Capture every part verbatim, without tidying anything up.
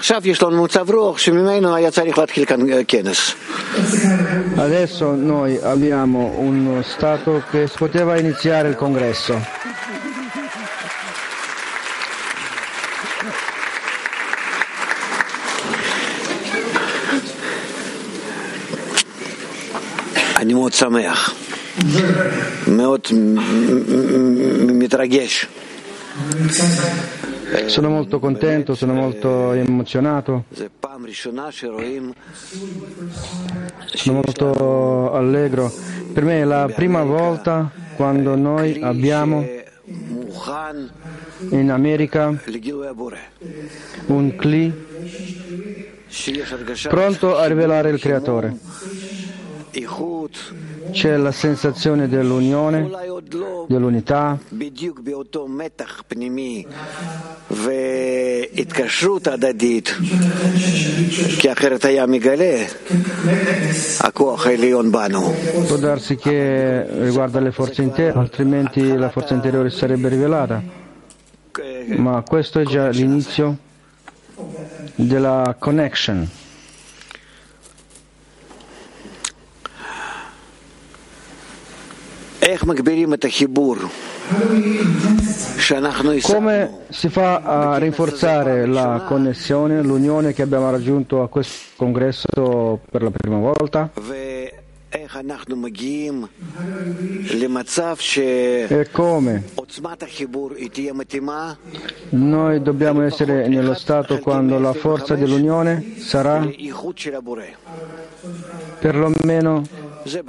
Adesso noi abbiamo uno stato che si poteva iniziare il congresso. אני מאוד שמח, מאוד מתרגש. Sono molto contento, sono molto emozionato, sono molto allegro. Per me è la prima volta quando noi abbiamo in America un cli pronto a rivelare il Creatore. C'è la sensazione dell'unione, dell'unità, può darsi che riguarda le forze interne, altrimenti la forza interiore sarebbe rivelata, ma questo è già l'inizio della connection. Come si fa a rinforzare la connessione, l'unione che abbiamo raggiunto a questo congresso per la prima volta? E come noi dobbiamo essere nello stato quando la forza dell'unione sarà perlomeno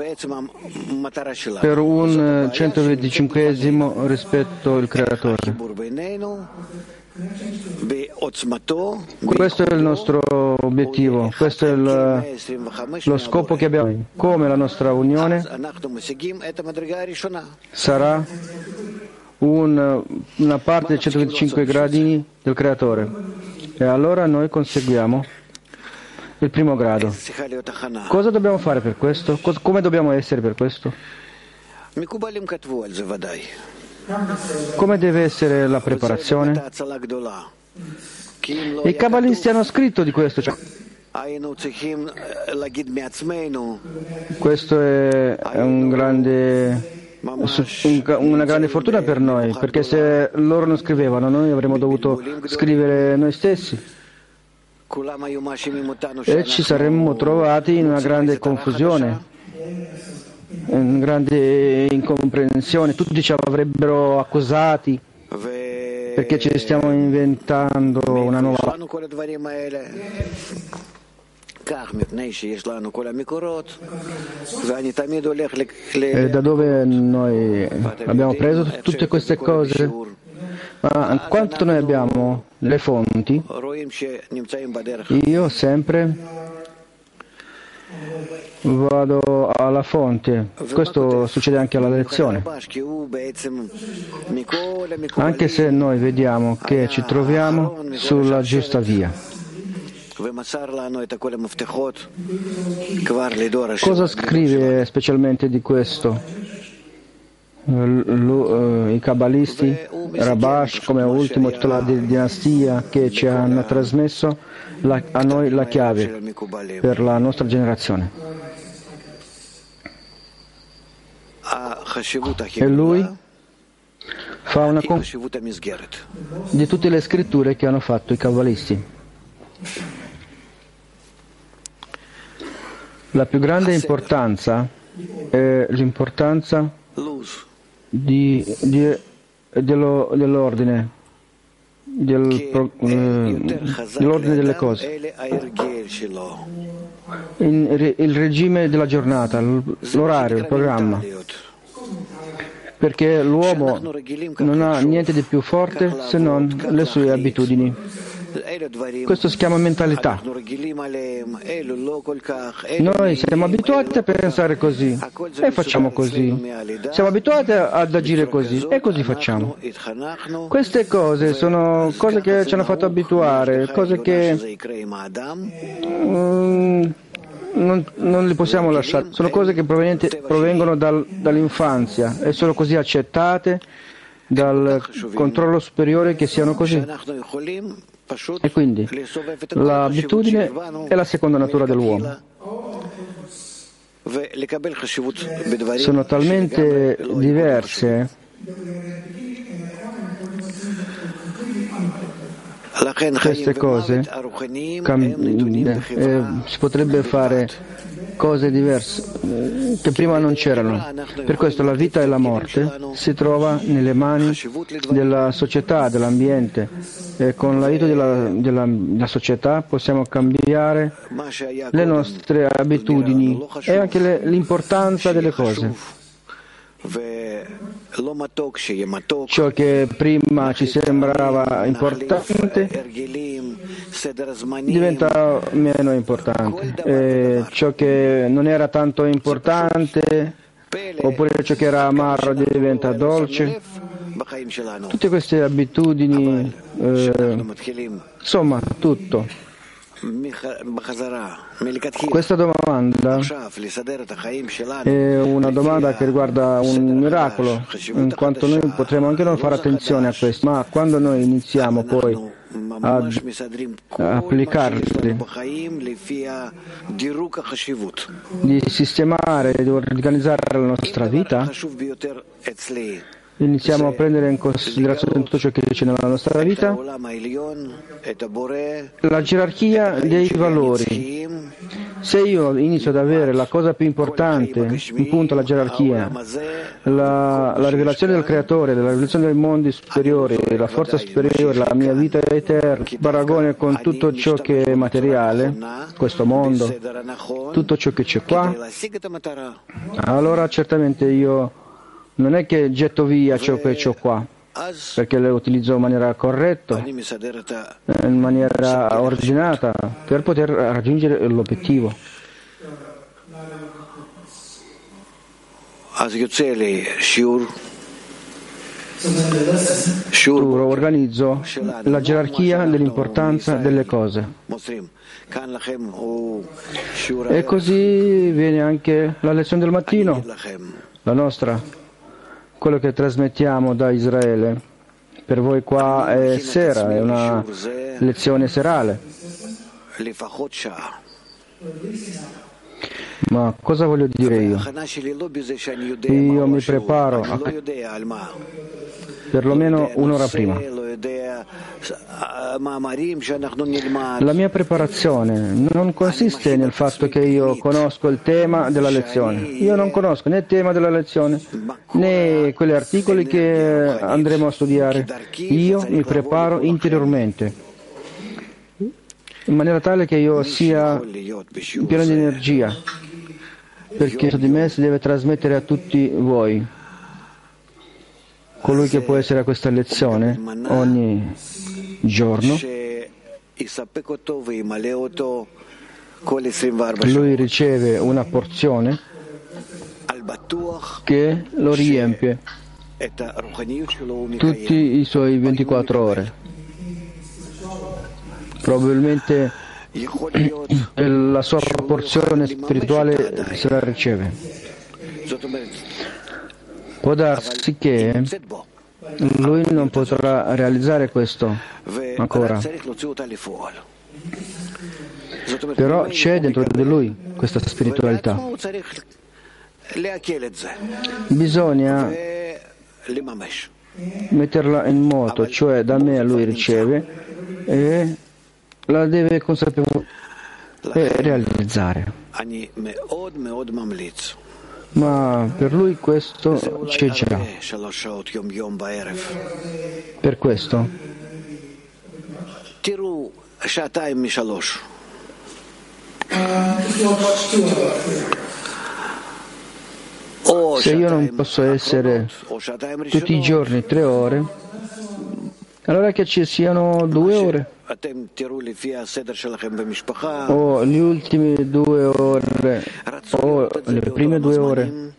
per un centoventicinquesimo rispetto al Creatore. Questo è il nostro obiettivo, questo è il, lo scopo che abbiamo. Come la nostra unione sarà un, una parte dei centoventicinque gradini del Creatore, e allora noi conseguiamo il primo grado. Cosa dobbiamo fare per questo? Come dobbiamo essere per questo? Come deve essere la preparazione? I Kabbalisti hanno scritto di questo. Cioè, questo è un grande, una grande fortuna per noi, perché se loro non scrivevano, noi avremmo dovuto scrivere noi stessi. E ci saremmo trovati in una grande confusione, in grande incomprensione. Tutti ci avrebbero accusati perché ci stiamo inventando una nuova. E da dove noi abbiamo preso tutte queste cose? Ma quanto noi abbiamo le fonti, io sempre vado alla fonte. Questo succede anche alla lezione. Anche se noi vediamo che ci troviamo sulla giusta via. Cosa scrive specialmente di questo? I Kabbalisti, Rabash come ultimo titolare di dinastia, che ci hanno trasmesso la, a noi la chiave per la nostra generazione. E lui fa una confusione di tutte le scritture che hanno fatto i Kabbalisti. La più grande importanza è l'importanza Di, di, dello, dell'ordine, del, eh, dell'ordine delle cose, in, il regime della giornata, l'orario, il programma, perché l'uomo non ha niente di più forte se non le sue abitudini. Questo si chiama mentalità. Noi siamo abituati a pensare così e facciamo così. Siamo abituati ad agire così e così facciamo. Queste cose sono cose che ci hanno fatto abituare, cose che um, non, non li possiamo lasciare. Sono cose che provengono dal, dall'infanzia e sono così accettate dal controllo superiore che siano così. E quindi l'abitudine è la seconda natura dell'uomo. Sono talmente diverse queste cose, cam- eh, si potrebbe fare cose diverse eh, che prima non c'erano. Per questo la vita e la morte si trova nelle mani della società, dell'ambiente, e con l'aiuto della, della, della società possiamo cambiare le nostre abitudini e anche le, l'importanza delle cose. Ciò che prima ci sembrava importante diventa meno importante, e ciò che non era tanto importante oppure ciò che era amaro diventa dolce. Tutte queste abitudini, eh, insomma tutto. Questa domanda è una domanda che riguarda un miracolo, in quanto noi potremo anche non fare attenzione a questo, ma quando noi iniziamo poi ad applicarli, di sistemare, di organizzare la nostra vita, iniziamo a prendere in considerazione tutto ciò che c'è nella nostra vita, la gerarchia dei valori. Se io inizio ad avere la cosa più importante, appunto la gerarchia, la, la rivelazione del Creatore, la rivelazione dei mondi superiori, la forza superiore, la mia vita eterna, paragone con tutto ciò che è materiale, questo mondo, tutto ciò che c'è qua, allora certamente io non è che getto via ciò che c'ho qua, perché lo utilizzo in maniera corretta, in maniera ordinata, per poter raggiungere l'obiettivo. Io organizzo la gerarchia dell'importanza delle cose. E così viene anche la lezione del mattino, la nostra. Quello che trasmettiamo da Israele per voi qua è sera, è una lezione serale. Ma cosa voglio dire io? Io mi preparo a... perlomeno un'ora prima. La mia preparazione non consiste nel fatto che io conosco il tema della lezione. Io non conosco né il tema della lezione né quegli articoli che andremo a studiare. Io mi preparo interiormente, in maniera tale che io sia pieno di energia, perché su di me si deve trasmettere a tutti voi. Colui che può essere a questa lezione ogni giorno, lui riceve una porzione che lo riempie tutti i suoi ventiquattro ore. Probabilmente la sua porzione spirituale se la riceve. Può darsi che lui non potrà realizzare questo ancora, però c'è dentro di lui questa spiritualità. Bisogna metterla in moto, cioè da me lui riceve e la deve consapevolmente realizzare. Ma per lui questo c'è già. Per questo se io non posso essere tutti i giorni tre ore, allora che ci siano due ore o le ultime due ore o le prime due ore,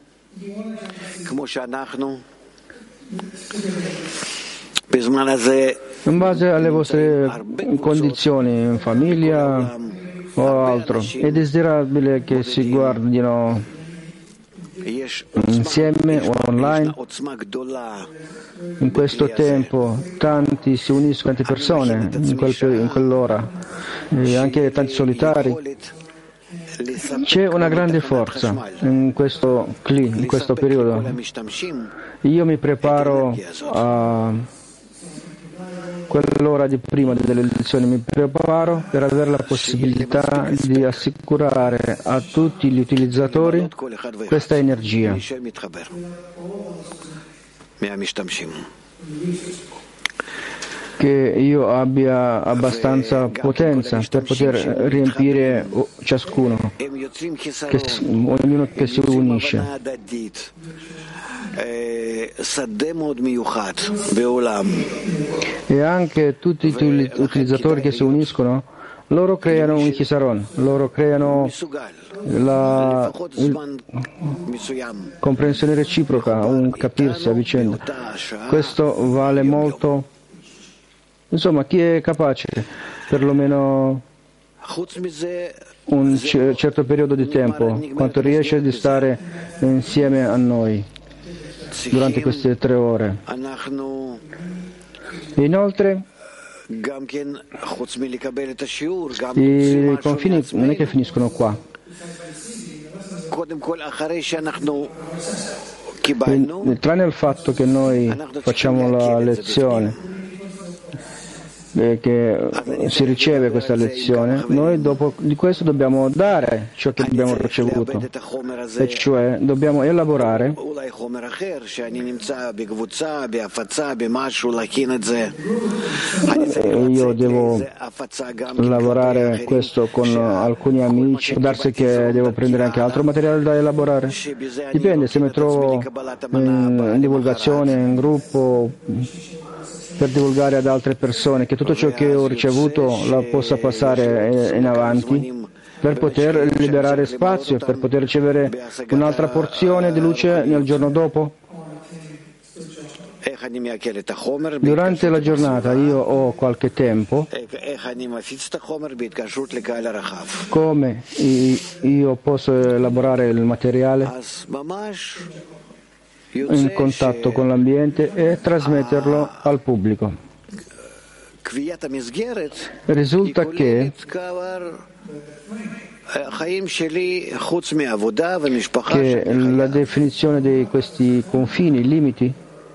in base alle vostre condizioni in famiglia o altro. È desiderabile che si guardino insieme o online. In questo tempo tanti si uniscono, tante persone in, quel, in quell'ora, e anche tanti solitari. C'è una grande forza in questo, in questo periodo. Io mi preparo a quell'ora di prima delle lezioni, mi preparo per avere la possibilità di assicurare a tutti gli utilizzatori questa energia, che io abbia abbastanza potenza per poter riempire ciascuno, che, ognuno che si unisce. E anche tutti gli utilizzatori che si uniscono, loro creano un chisaron, loro creano la comprensione reciproca, un capirsi a vicenda. Questo vale molto. Insomma, chi è capace perlomeno un c- certo periodo di tempo, quanto riesce di stare insieme a noi durante queste tre ore. Inoltre, i confini non è che finiscono qua. E, tranne il fatto che noi facciamo la lezione, che si riceve questa lezione, noi dopo di questo dobbiamo dare ciò che abbiamo ricevuto, e cioè dobbiamo elaborare io devo lavorare questo con alcuni amici, può darsi che devo prendere anche altro materiale da elaborare, dipende se mi trovo in, in divulgazione, in gruppo, per divulgare ad altre persone, che tutto ciò che ho ricevuto la possa passare in avanti per poter liberare spazio, per poter ricevere un'altra porzione di luce nel giorno dopo. Durante la giornata io ho qualche tempo, come io posso elaborare il materiale in contatto con l'ambiente e trasmetterlo al pubblico. Risulta che che la definizione di questi confini, limiti,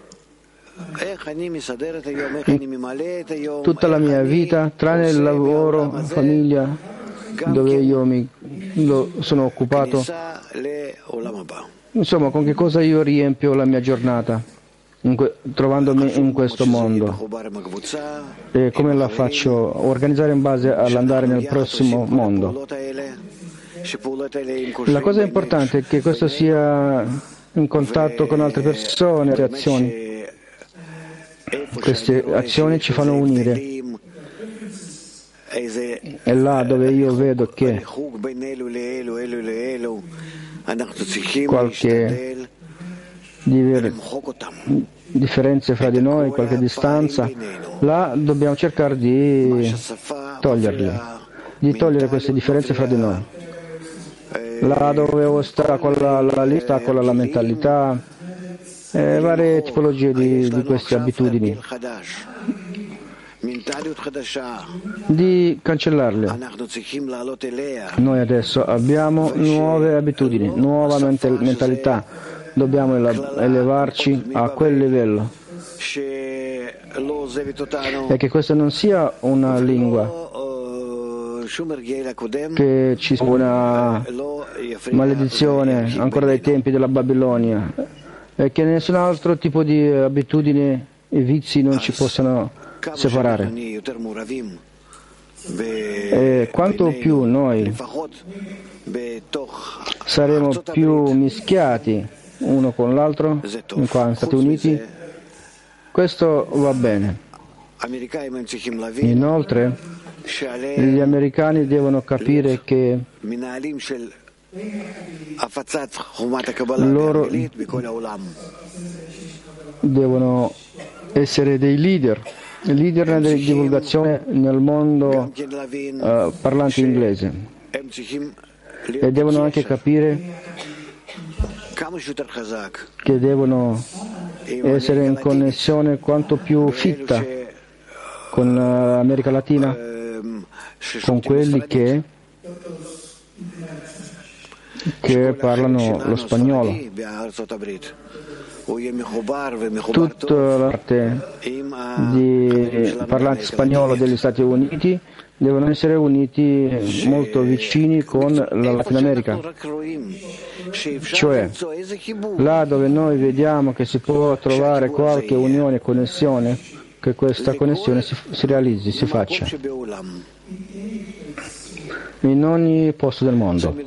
tutta la mia vita, tranne il lavoro, famiglia, dove io mi lo sono occupato, insomma, con che cosa io riempio la mia giornata, in que- trovandomi in questo mondo, e come la faccio organizzare in base all'andare nel prossimo mondo. La cosa importante è che questo sia in contatto con altre persone, le azioni. Queste azioni ci fanno unire. È là dove io vedo che qualche diver- differenze fra di noi, qualche distanza, là dobbiamo cercare di toglierle, di togliere queste differenze fra di noi. Là dove ostacola la lista, ostacola la mentalità, eh, varie tipologie di, di queste abitudini, di cancellarle. Noi adesso abbiamo nuove abitudini, nuova mental- mentalità, dobbiamo ele- elevarci a quel livello, e che questa non sia una lingua, che ci sia una maledizione ancora dai tempi della Babilonia, e che nessun altro tipo di abitudini e vizi non ci possano separare. E quanto più noi saremo più mischiati uno con l'altro, in qua negli Stati Uniti, questo va bene. Inoltre, gli americani devono capire che loro devono essere dei leader, leader nella divulgazione nel mondo uh, parlante inglese, e devono anche capire che devono essere in connessione quanto più fitta con l'America Latina, con quelli che, che parlano lo spagnolo. Tutta la parte di parlanti spagnolo degli Stati Uniti devono essere uniti molto vicini con la Latina America, cioè là dove noi vediamo che si può trovare qualche unione e connessione, che questa connessione si, si realizzi, si faccia in ogni posto del mondo.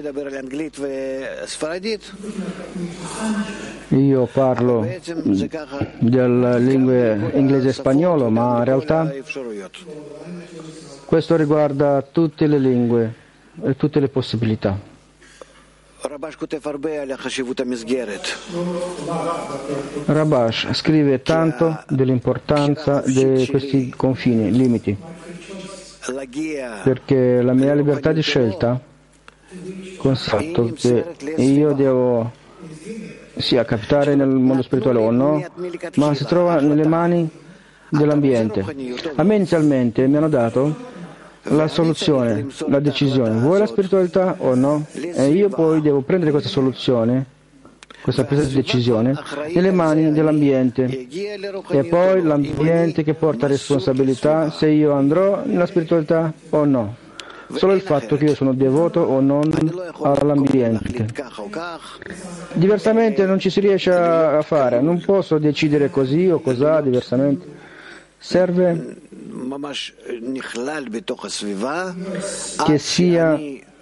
Io parlo delle lingue inglese e spagnolo, ma in realtà questo riguarda tutte le lingue e tutte le possibilità. Rabash scrive tanto dell'importanza di questi confini, limiti, perché la mia libertà di scelta consiste che io devo sia capitare nel mondo spirituale o no, ma si trova nelle mani dell'ambiente. A me inizialmente mi hanno dato la soluzione, la decisione, vuoi la spiritualità o no? E io poi devo prendere questa soluzione, questa presa di decisione, nelle mani dell'ambiente, e poi l'ambiente che porta responsabilità se io andrò nella spiritualità o no. Solo il fatto che io sono devoto o non all'ambiente. Diversamente non ci si riesce a fare, non posso decidere così o cos'ha diversamente. Serve che sia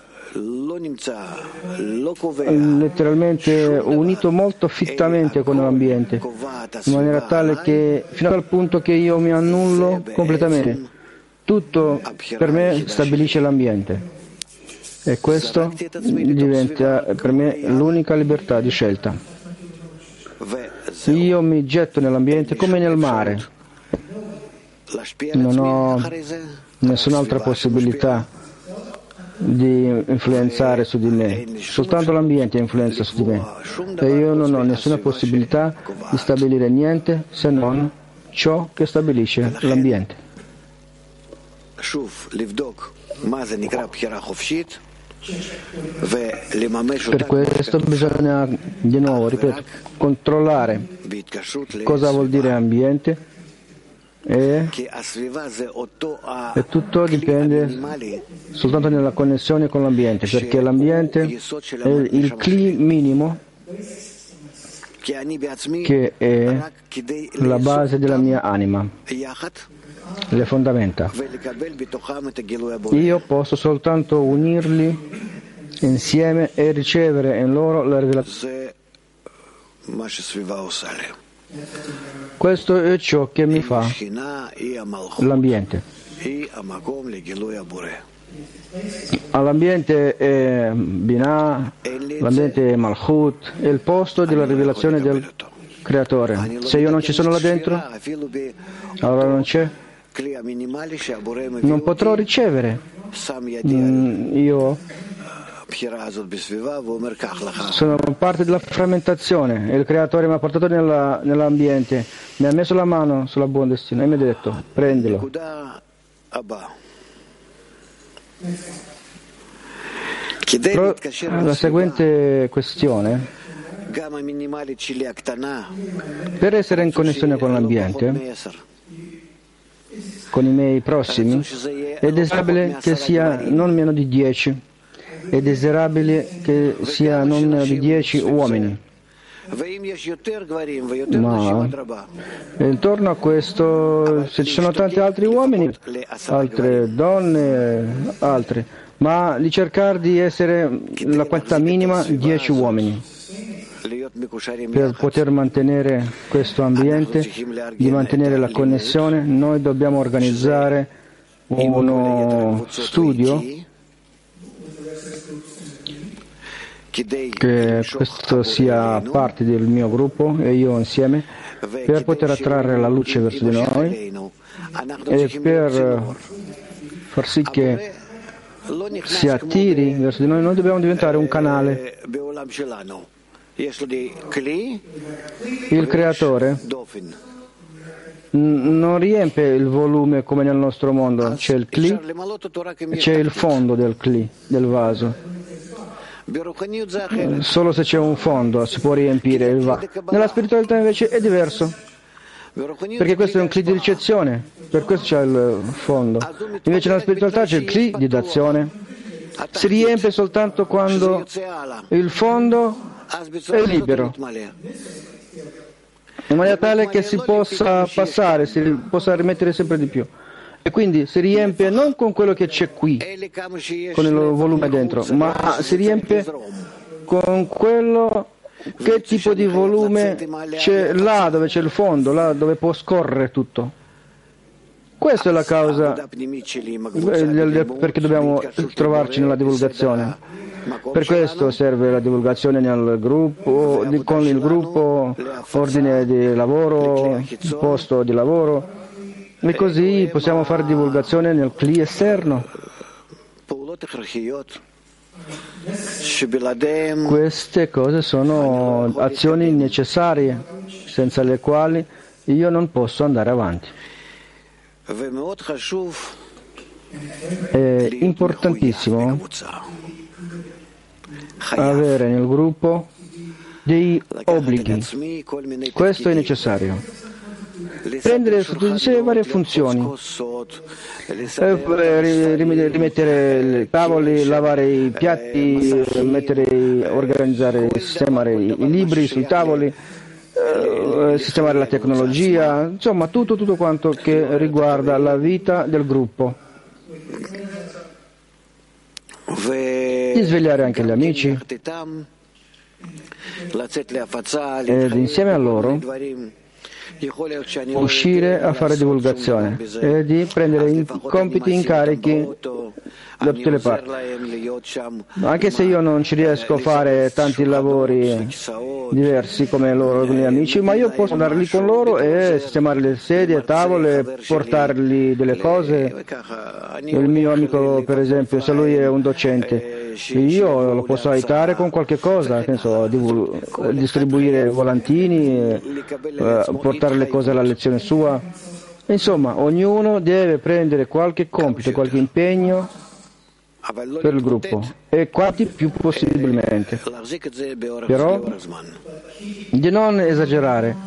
letteralmente unito molto fittamente con l'ambiente, in maniera tale che fino al punto che io mi annullo completamente. Tutto per me stabilisce l'ambiente e questo diventa per me l'unica libertà di scelta. Io mi getto nell'ambiente come nel mare, non ho nessun'altra possibilità di influenzare su di me, soltanto l'ambiente influenza su di me e io non ho nessuna possibilità di stabilire niente se non ciò che stabilisce l'ambiente. Per questo bisogna di nuovo, ripeto, controllare cosa vuol dire ambiente e, e tutto dipende soltanto nella connessione con l'ambiente, perché l'ambiente è il cli minimo che è la base della mia anima, le fondamenta. Io posso soltanto unirli insieme e ricevere in loro la rivelazione. Questo è ciò che mi fa l'ambiente. All'ambiente è Binah, l'ambiente è Malchut, è il posto della rivelazione del Creatore. Se io non ci sono là dentro, allora non c'è. Non potrò ricevere. Mm, io sono parte della frammentazione e il Creatore mi ha portato nella, nell'ambiente, mi ha messo la mano sulla buona destina e mi ha detto prendilo. Però la seguente questione, per essere in connessione con l'ambiente, con i miei prossimi, è desiderabile che sia non meno di dieci, è desiderabile che sia non meno di dieci uomini. Ma intorno a questo, se ci sono tanti altri uomini, altre donne, altri, ma di cercare di essere la quantità minima dieci uomini per poter mantenere questo ambiente, di mantenere la connessione. Noi dobbiamo organizzare uno studio che questo sia parte del mio gruppo e io insieme, per poter attrarre la luce verso di noi e per far sì che si attiri verso di noi. Noi dobbiamo diventare un canale Il creatore non riempie il volume come nel nostro mondo, c'è il Kli, c'è il fondo del Kli, del vaso. Solo se c'è un fondo si può riempire il vaso. Nella spiritualità invece è diverso, perché questo è un Kli di ricezione, per questo c'è il fondo. Invece nella spiritualità c'è il Kli di dazione. Si riempie soltanto quando il fondo è libero, in maniera tale che si possa passare, si possa rimettere sempre di più. E quindi si riempie non con quello che c'è qui, con il volume dentro, ma si riempie con quello, che tipo di volume c'è là dove c'è il fondo, là dove può scorrere tutto. Questa è la causa perché dobbiamo trovarci nella divulgazione. Per questo serve la divulgazione nel gruppo, con il gruppo, ordine di lavoro, posto di lavoro. E così possiamo fare divulgazione nel Kli esterno. Queste cose sono azioni necessarie, senza le quali io non posso andare avanti. È importantissimo avere nel gruppo dei obblighi. Questo è necessario. Prendere sotto di sé varie funzioni, rimettere i tavoli, lavare i piatti, mettere, organizzare, sistemare i libri sui tavoli, sistemare la tecnologia, insomma tutto, tutto quanto che riguarda la vita del gruppo. Risvegliare anche gli amici ed insieme a loro uscire a fare divulgazione e di prendere in compiti, incarichi da tutte le parti. Anche se io non ci riesco a fare tanti lavori diversi come loro, con gli amici, ma io posso andare lì con loro e sistemare le sedie, tavole, portargli delle cose. Il mio amico, per esempio, se lui è un docente, io lo posso aiutare con qualche cosa, penso, distribuire volantini, eh, portare le cose alla lezione sua. Insomma, ognuno deve prendere qualche compito, qualche impegno per il gruppo, e quanti più possibilmente. Però di non esagerare,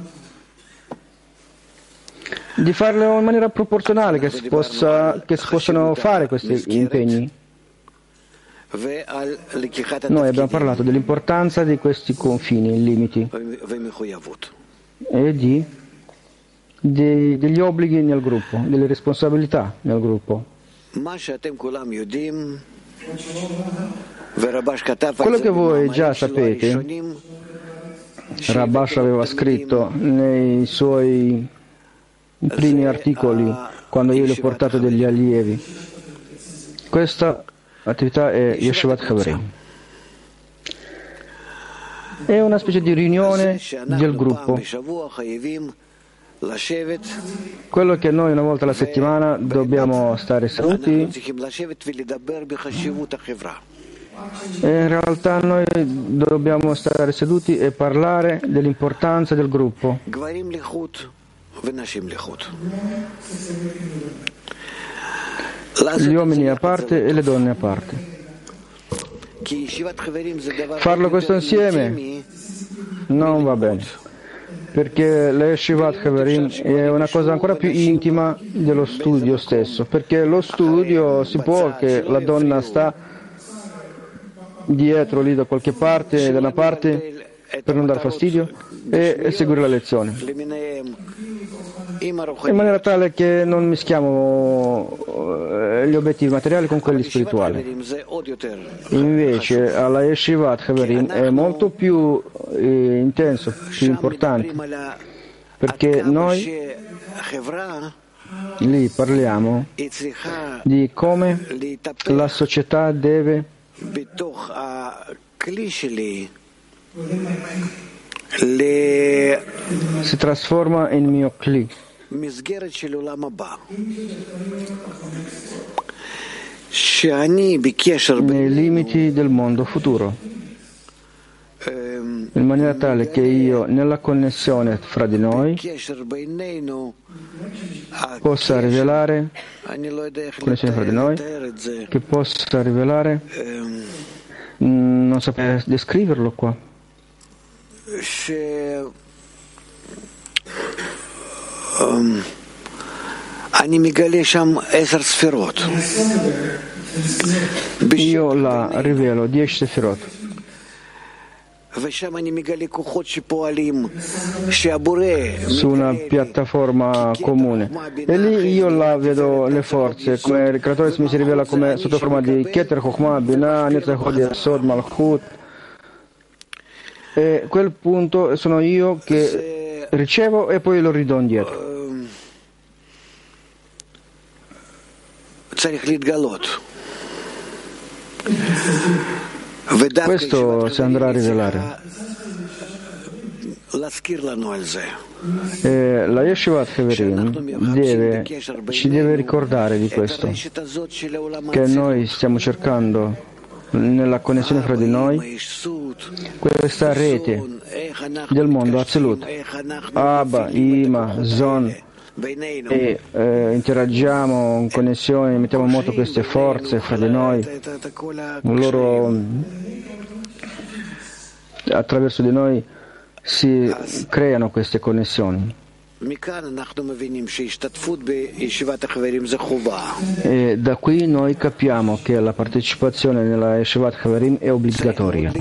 di farlo in maniera proporzionale, che si, possa, che si possano fare questi impegni. Noi abbiamo parlato dell'importanza di questi confini, limiti e di, di, degli obblighi nel gruppo, delle responsabilità nel gruppo. Quello che voi già sapete, Rabash aveva scritto nei suoi primi articoli quando io gli ho portato degli allievi. Questa attività è Yeshivat Chaverim. È una specie di riunione del gruppo. Quello che noi una volta alla settimana dobbiamo stare seduti, e in realtà noi dobbiamo stare seduti e parlare dell'importanza del gruppo. Gli uomini a parte e le donne a parte. Farlo questo insieme non va bene, perché la Yeshivat Chaverim è una cosa ancora più intima dello studio stesso, perché lo studio si può che la donna sta dietro lì da qualche parte, da una parte, per non dar fastidio, e, e seguire la lezione, in maniera tale che non mischiamo gli obiettivi materiali con quelli spirituali. Invece alla Yeshivat Chaverim è molto più eh, intenso, più importante, perché noi lì parliamo di come la società deve si trasforma in mio Kli, nei limiti del mondo futuro. in maniera tale che io nella connessione fra di noi possa rivelare connessione fra di noi che possa rivelare non saprei descriverlo qua um, io la rivelo dieci sefirot su una piattaforma comune e lì io la vedo le forze come il creatore mi si rivela come sotto forma di Keter, Chokhmah, Binah, Netzach, Yesod, Malchut e quel punto sono io che ricevo e poi lo ridò indietro. Questo si andrà a rivelare. E la Yeshivat Heverim deve, ci deve ricordare di questo, che noi stiamo cercando nella connessione fra di noi questa rete del mondo Atzilut, Abba, Ima, Zon, e eh, interagiamo in connessione, mettiamo in moto queste forze fra di noi, loro attraverso di noi si creano queste connessioni. E da qui noi capiamo che la partecipazione nella Yeshivat Haverim è obbligatoria.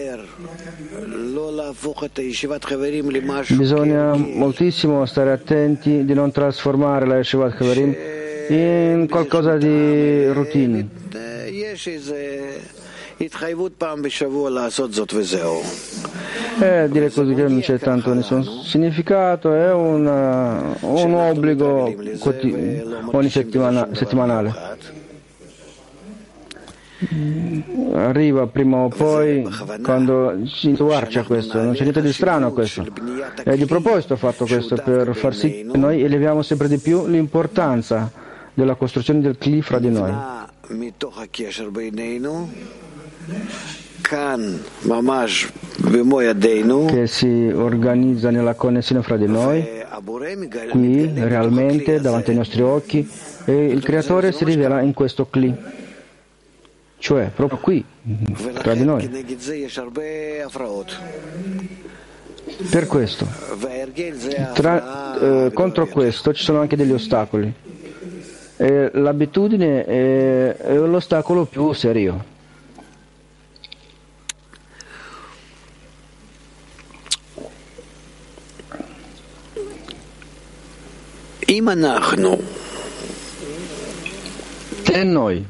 Bisogna moltissimo stare attenti di non trasformare la Yeshivat Haverim in qualcosa di routine. Eh, dire così che non c'è tanto nessun significato, è una, un obbligo ogni settimana, settimanale. Arriva prima o poi quando si intuarci a questo, non c'è niente di strano a questo. E di proposito ho fatto questo per far sì che noi eleviamo sempre di più l'importanza della costruzione del Kli fra di noi. Che si organizza nella connessione fra di noi, qui realmente davanti ai nostri occhi, e il Creatore si rivela in questo Kli, cioè proprio qui, tra di noi. Per questo, tra, eh, contro questo ci sono anche degli ostacoli. E l'abitudine è, è l'ostacolo più serio. E noi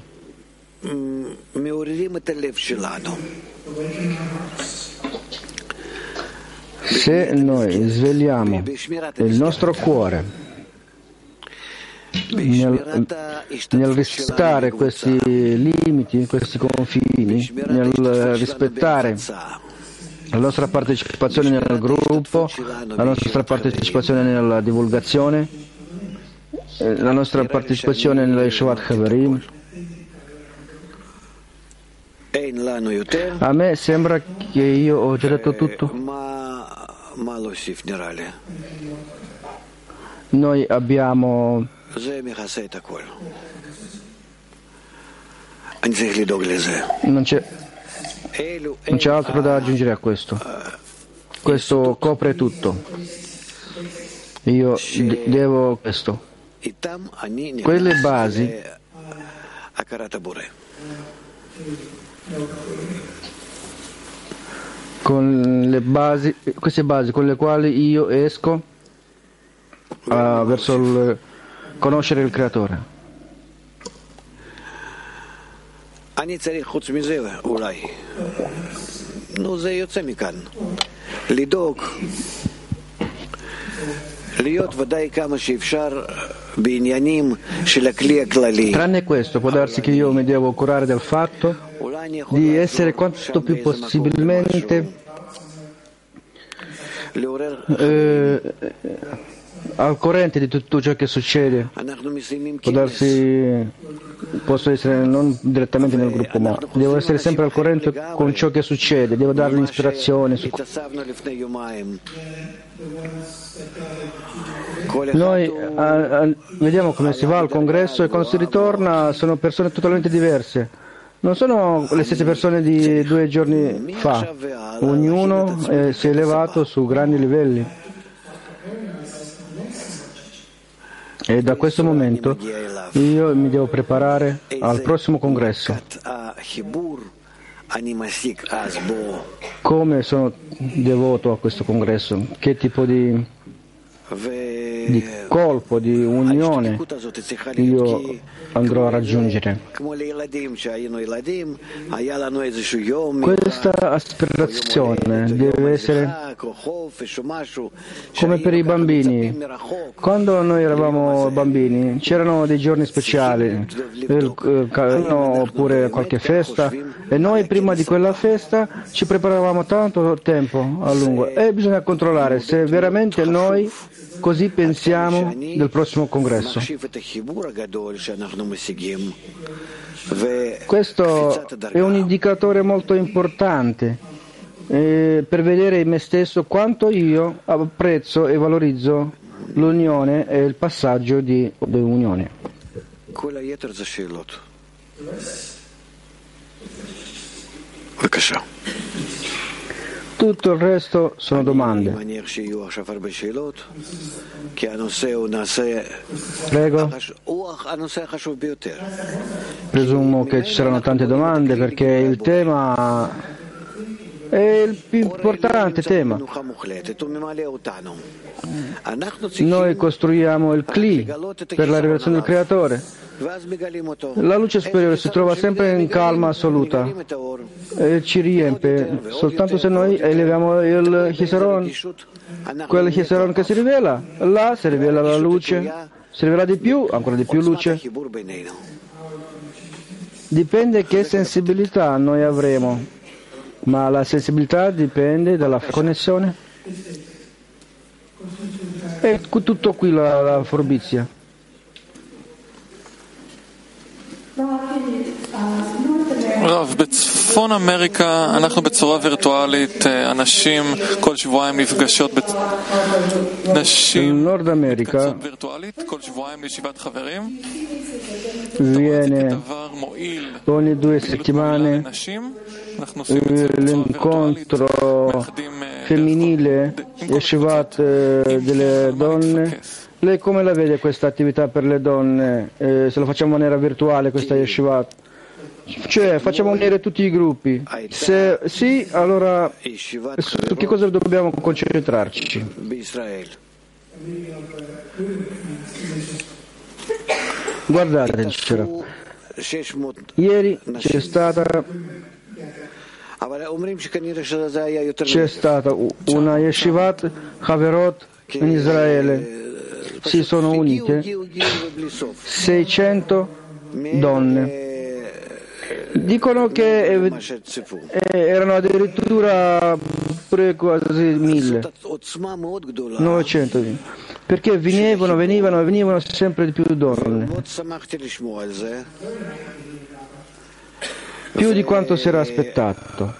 se noi svegliamo il nostro cuore nel, nel rispettare questi limiti, questi confini, nel rispettare la nostra partecipazione nel gruppo, la nostra partecipazione nella divulgazione, la nostra partecipazione nella Yeshivat Haverim, a me sembra che io ho già detto tutto. Noi abbiamo non c'è, non c'è altro da aggiungere a questo. Questo copre tutto. Io d- devo questo. Quelle basi con le basi, queste basi con le quali io esco uh, verso il conoscere il Creatore. Tranne questo, può darsi che io mi devo curare del fatto di essere quanto più possibilmente eh, al corrente di tutto ciò che succede. Può darsi, posso essere non direttamente nel gruppo, ma devo essere sempre al corrente con ciò che succede, devo dargli ispirazione. Su... Noi a, a, vediamo come si va al congresso e quando si ritorna sono persone totalmente diverse. Non sono le stesse persone di due giorni fa. Ognuno eh, si è elevato su grandi livelli. E da questo momento io mi devo preparare al prossimo congresso. Come sono devoto a questo congresso? Che tipo di, di colpo, di unione io andrò a raggiungere? Questa aspirazione deve essere come per i bambini. Quando noi eravamo bambini c'erano dei giorni speciali, oppure qualche festa, e noi prima di quella festa ci preparavamo tanto tempo a lungo e bisogna controllare se veramente noi così pensiamo del prossimo congresso. Questo è un indicatore molto importante eh, per vedere in me stesso quanto io apprezzo e valorizzo l'unione e il passaggio di unione. Tutto il resto sono domande. Prego. Presumo che ci saranno tante domande perché il tema è il più importante tema. Noi costruiamo il Kli per la rivelazione del Creatore. La luce superiore si trova sempre in calma assoluta e ci riempie soltanto se noi eleviamo il Chisaron, quel Chisaron che si rivela, là si rivela la luce, si rivela di più, ancora di più luce. Dipende che sensibilità noi avremo, ma la sensibilità dipende dalla connessione. E tutto qui la, la forbizia. רב, בצפון אמריקה אנחנו בצורה וירטואלית, אנשים כל שבועיים נפגשות נשים בקבוצה וירטואלית, כל שבועיים לישיבת חברים. Viene ogni due settimane l'incontro femminile, Yeshivat delle donne. Lei come la vede questa attività per le donne? Eh, se lo facciamo in maniera virtuale questa Yeshivat? Cioè facciamo unire tutti i gruppi? Se sì, allora su che cosa dobbiamo concentrarci? Guardate, ieri c'è stata c'è stata una Yeshivat Haverot in Israele. Si sono unite seicento donne. Dicono che erano addirittura pure quasi mille, novecento, perché venivano, venivano e venivano sempre di più donne, più di quanto si era aspettato.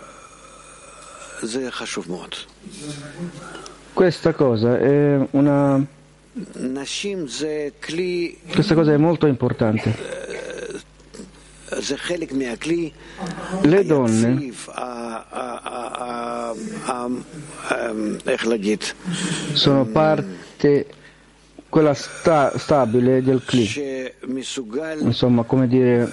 Questa cosa è una questa cosa è molto importante. Le donne sono parte, quella sta, stabile del Kli, insomma, come dire,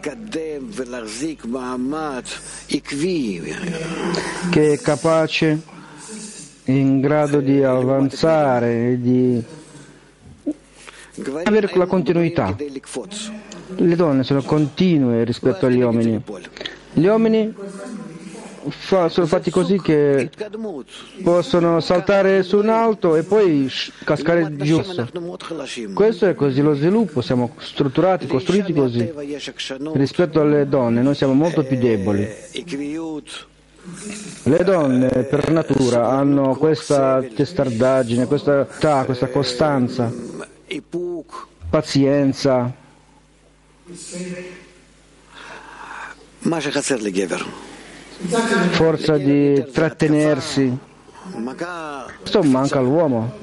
che è capace, in grado di avanzare e di avere la continuità. Le donne sono continue rispetto agli uomini. Gli uomini fa, sono fatti così che possono saltare su in alto e poi cascare giù. Questo è così lo sviluppo, siamo strutturati, costruiti così. Rispetto alle donne noi siamo molto più deboli. Le donne per natura hanno questa testardaggine, questa, questa costanza, pazienza, forza di trattenersi. Questo manca all'uomo.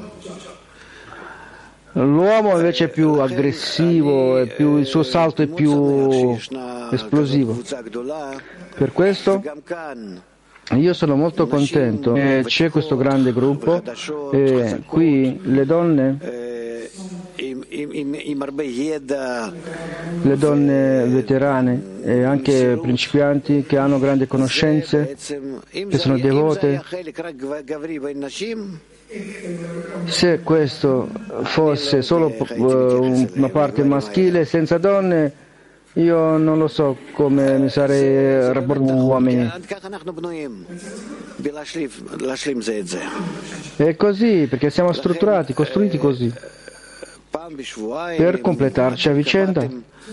L'uomo invece è più aggressivo, è più, il suo salto è più esplosivo. Per questo io sono molto contento che c'è questo grande gruppo e qui le donne, le donne veterane e anche principianti che hanno grandi conoscenze, che sono devote. Se questo fosse solo una parte maschile senza donne, io non lo so come mi sarei rapportato con uomini. È così, perché siamo strutturati, costruiti così, per completarci a vicenda.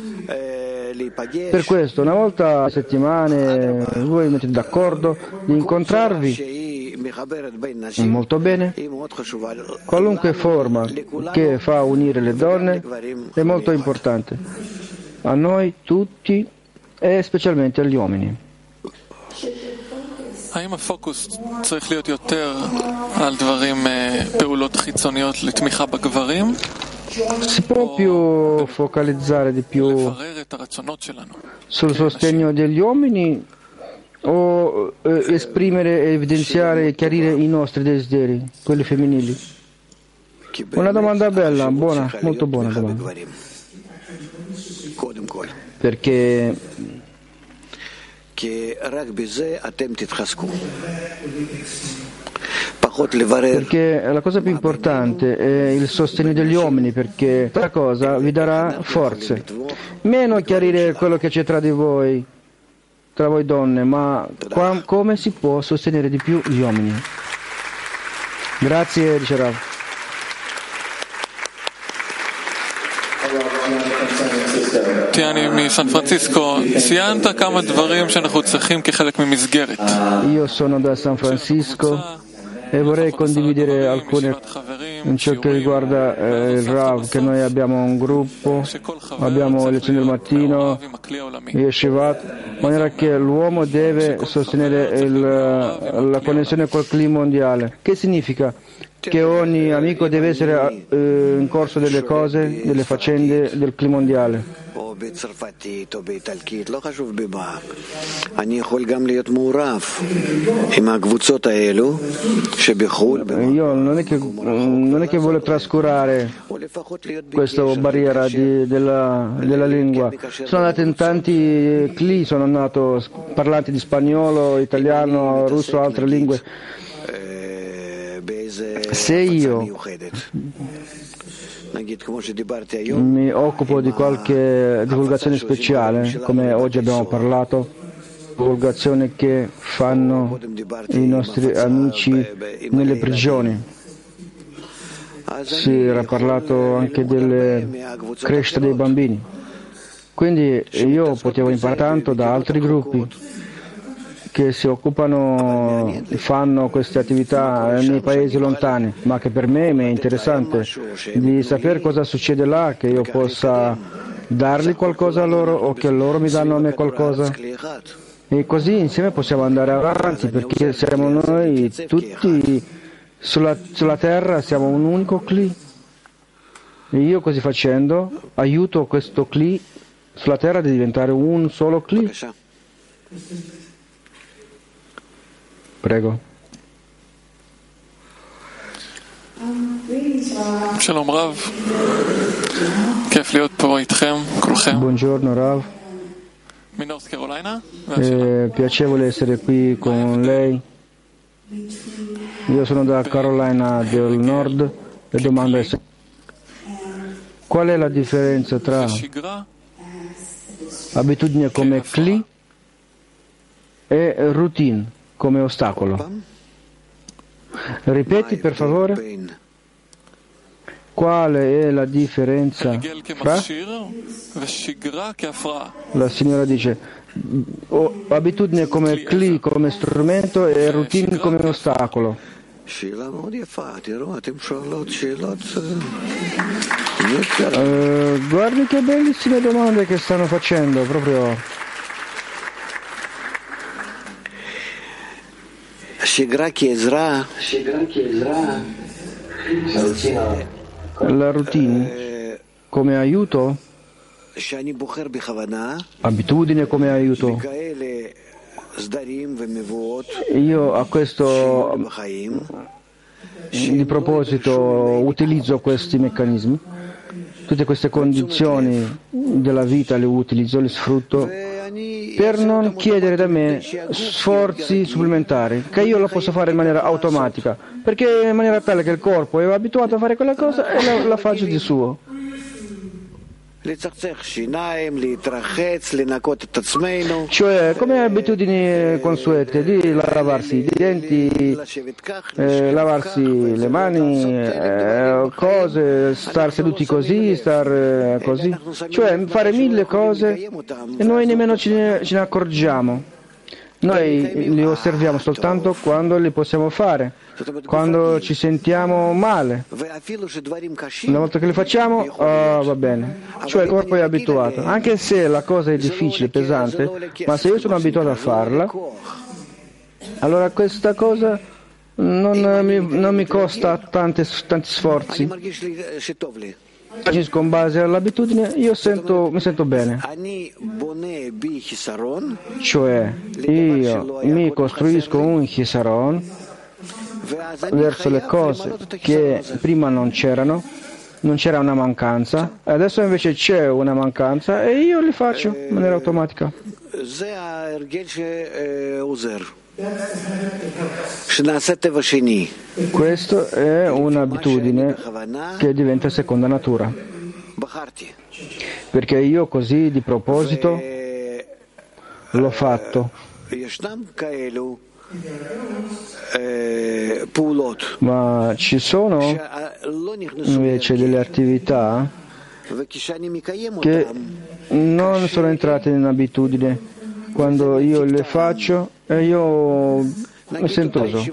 Per questo, una volta a settimane, voi mettete d'accordo di incontrarvi. Molto bene. Qualunque forma che fa unire le donne è molto importante a noi tutti e specialmente agli uomini. האם הפוקוס צריך להיות יותר על דברים, פעולות חיצוניות לתמיכה בגברים? Si può più focalizzare di più sul sostegno degli uomini o eh, esprimere, evidenziare e chiarire i nostri desideri, quelli femminili? Una domanda bella, buona, molto buona domanda. Perché Perché la cosa più importante è il sostegno degli uomini, perché questa cosa vi darà forze. Meno chiarire quello che c'è tra di voi, tra voi donne, ma qua, come si può sostenere di più gli uomini. Grazie, dice Rav. אני מסן פרנסיסקו, ציינת כמה דברים שאנחנו צריכים כחלק ממסגרת. Io sono da San Francisco e vorrei condividere alcune in ciò che riguarda eh, il Rav, che noi abbiamo un gruppo, abbiamo lezioni del mattino, Yeshivat, in maniera che l'uomo deve sostenere il, la connessione col clima mondiale. Che significa? Che ogni amico deve essere eh, in corso delle cose, delle faccende del clima mondiale. Io non è che, non è che voglio trascurare questa barriera di, della, della lingua. Sono andato in tanti cli, sono nato parlanti di spagnolo, italiano, russo, altre lingue. Se io mi occupo di qualche divulgazione speciale, come oggi abbiamo parlato, divulgazione che fanno i nostri amici nelle prigioni. Si era parlato anche delle crescite dei bambini. Quindi io potevo imparare tanto da altri gruppi che si occupano, fanno queste attività nei paesi lontani, ma che per me mi è interessante di sapere cosa succede là, che io possa dargli qualcosa a loro o che loro mi danno a me qualcosa. E così insieme possiamo andare avanti, perché siamo noi tutti sulla, sulla terra, siamo un unico cli. E io così facendo aiuto questo cli sulla terra di diventare un solo cli. Prego. שלום רב, כיף להיות פה איתכם, כולכם. Buongiorno Rav. מנורס קרוליינה? È piacevole essere qui con lei. Io sono da Carolina del Nord. La domanda è: qual è la differenza tra abitudine come cli e routine come ostacolo? Ripeti per favore. quale è la differenza fra? La signora dice oh, abitudine come cli, come strumento e routine come ostacolo. Uh, guardi che bellissime domande che stanno facendo, proprio. La routine come aiuto, abitudine come aiuto. Io a questo di proposito utilizzo questi meccanismi, tutte queste condizioni della vita le utilizzo, le sfrutto per non chiedere da me sforzi supplementari, che io lo posso fare in maniera automatica, perché in maniera tale che il corpo è abituato a fare quella cosa e la, la faccio di suo. Cioè, come abitudini consuete di lavarsi i denti, eh, lavarsi le mani, eh, cose, star seduti così, star eh, così, cioè fare mille cose e noi nemmeno ce ne, ce ne accorgiamo. Noi li osserviamo soltanto quando li possiamo fare, quando ci sentiamo male. Una volta che li facciamo, oh, va bene. Cioè il corpo è abituato, anche se la cosa è difficile, pesante, ma se io sono abituato a farla, allora questa cosa non mi, non mi costa tante, tanti sforzi. Agisco in base all'abitudine, io sento, mi sento bene. Cioè, io mi costruisco un chisaron verso le cose che prima non c'erano, non c'era una mancanza, adesso invece c'è una mancanza e io li faccio in maniera automatica. Questo è un'abitudine che diventa seconda natura, perché io così di proposito l'ho fatto. Ma ci sono invece delle attività che non sono entrate in abitudine. Quando io le faccio, io mi sento uso.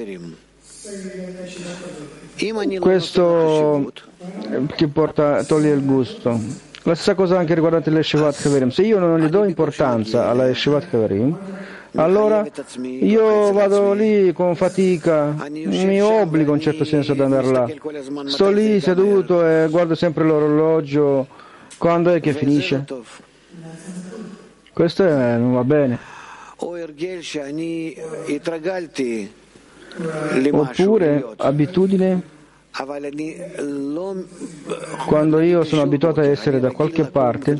Questo che porta, toglie il gusto. La stessa cosa anche riguardante le Shevat Haverim. Se io non gli do importanza alla Shevat Haverim, allora io vado lì con fatica, mi obbligo in un certo senso ad andare là. Sto lì seduto e guardo sempre l'orologio, quando è che finisce? Questo è, non va bene. Oppure abitudine, quando io sono abituato a essere da qualche parte,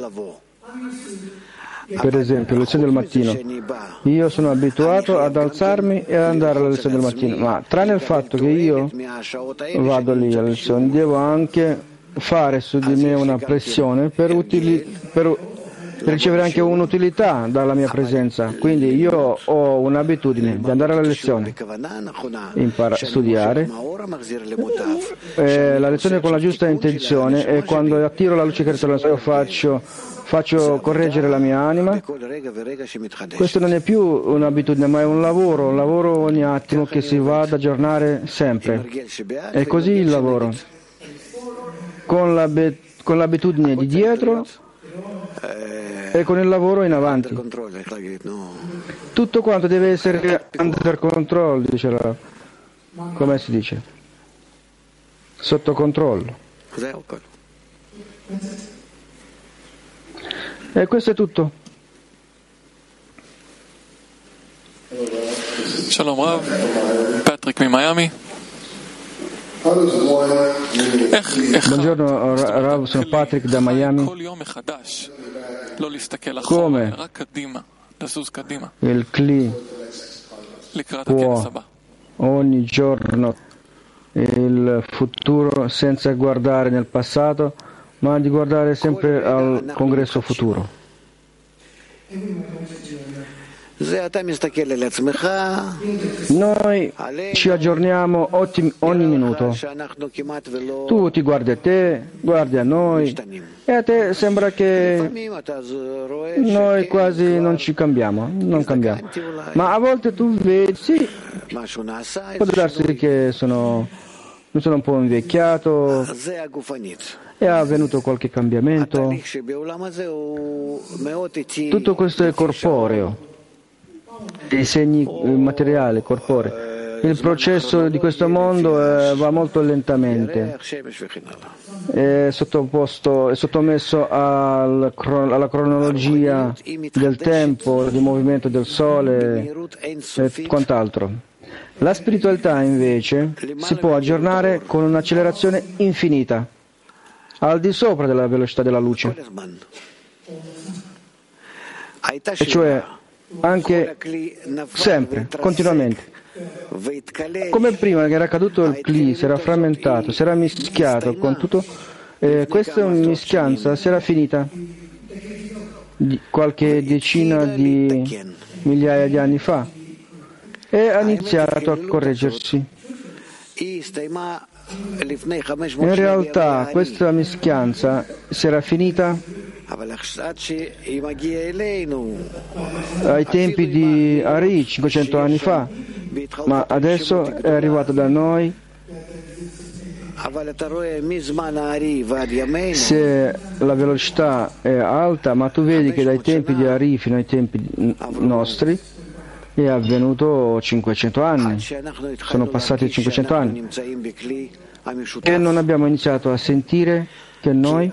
per esempio lezione del mattino, io sono abituato ad alzarmi e ad andare alla lezione del mattino, ma tranne il fatto che io vado lì alla lezione, devo anche fare su di me una pressione per, utili, per, per ricevere anche un'utilità dalla mia presenza. Quindi io ho un'abitudine di andare alla lezione, impara, studiare eh, la lezione con la giusta intenzione, e quando attiro la luce che ritorna, io faccio faccio correggere la mia anima. Questo non è più un'abitudine, ma è un lavoro, un lavoro ogni attimo che si va ad aggiornare sempre. E così il lavoro, con, la be- con l'abitudine di dietro e con il lavoro in avanti. Tutto quanto deve essere under control, dice la, come si dice? Sotto controllo. E questo è tutto. Shalom Rav, Patrick di Miami. Buongiorno Rav, sono Patrick da Miami. Come il Kli può ogni giorno il futuro senza guardare nel passato, ma di guardare sempre al congresso futuro. Noi ci aggiorniamo ogni minuto. Tu ti guardi a te, guardi a noi e a te sembra che noi quasi non ci cambiamo, non cambiamo. Ma a volte tu vedi, sì, può darsi che sono, sono un po' invecchiato e è avvenuto qualche cambiamento. Tutto questo è corporeo. I segni materiali, corporei. Il processo di questo mondo eh, va molto lentamente, è sottoposto, è sottomesso al, alla cronologia del tempo, del movimento del sole e quant'altro. La spiritualità invece si può aggiornare con un'accelerazione infinita, al di sopra della velocità della luce, e cioè anche sempre, continuamente. Come prima che era caduto il Kli, si era frammentato, si era mischiato con tutto, eh, questa mischianza si era finita qualche decina di migliaia di anni fa e ha iniziato a correggersi. In realtà questa mischianza si era finita ai tempi di Ari, cinquecento anni fa, ma adesso è arrivato da noi. Se la velocità è alta, ma tu vedi che dai tempi di Ari fino ai tempi nostri è avvenuto cinquecento anni, sono passati cinquecento anni e non abbiamo iniziato a sentire che noi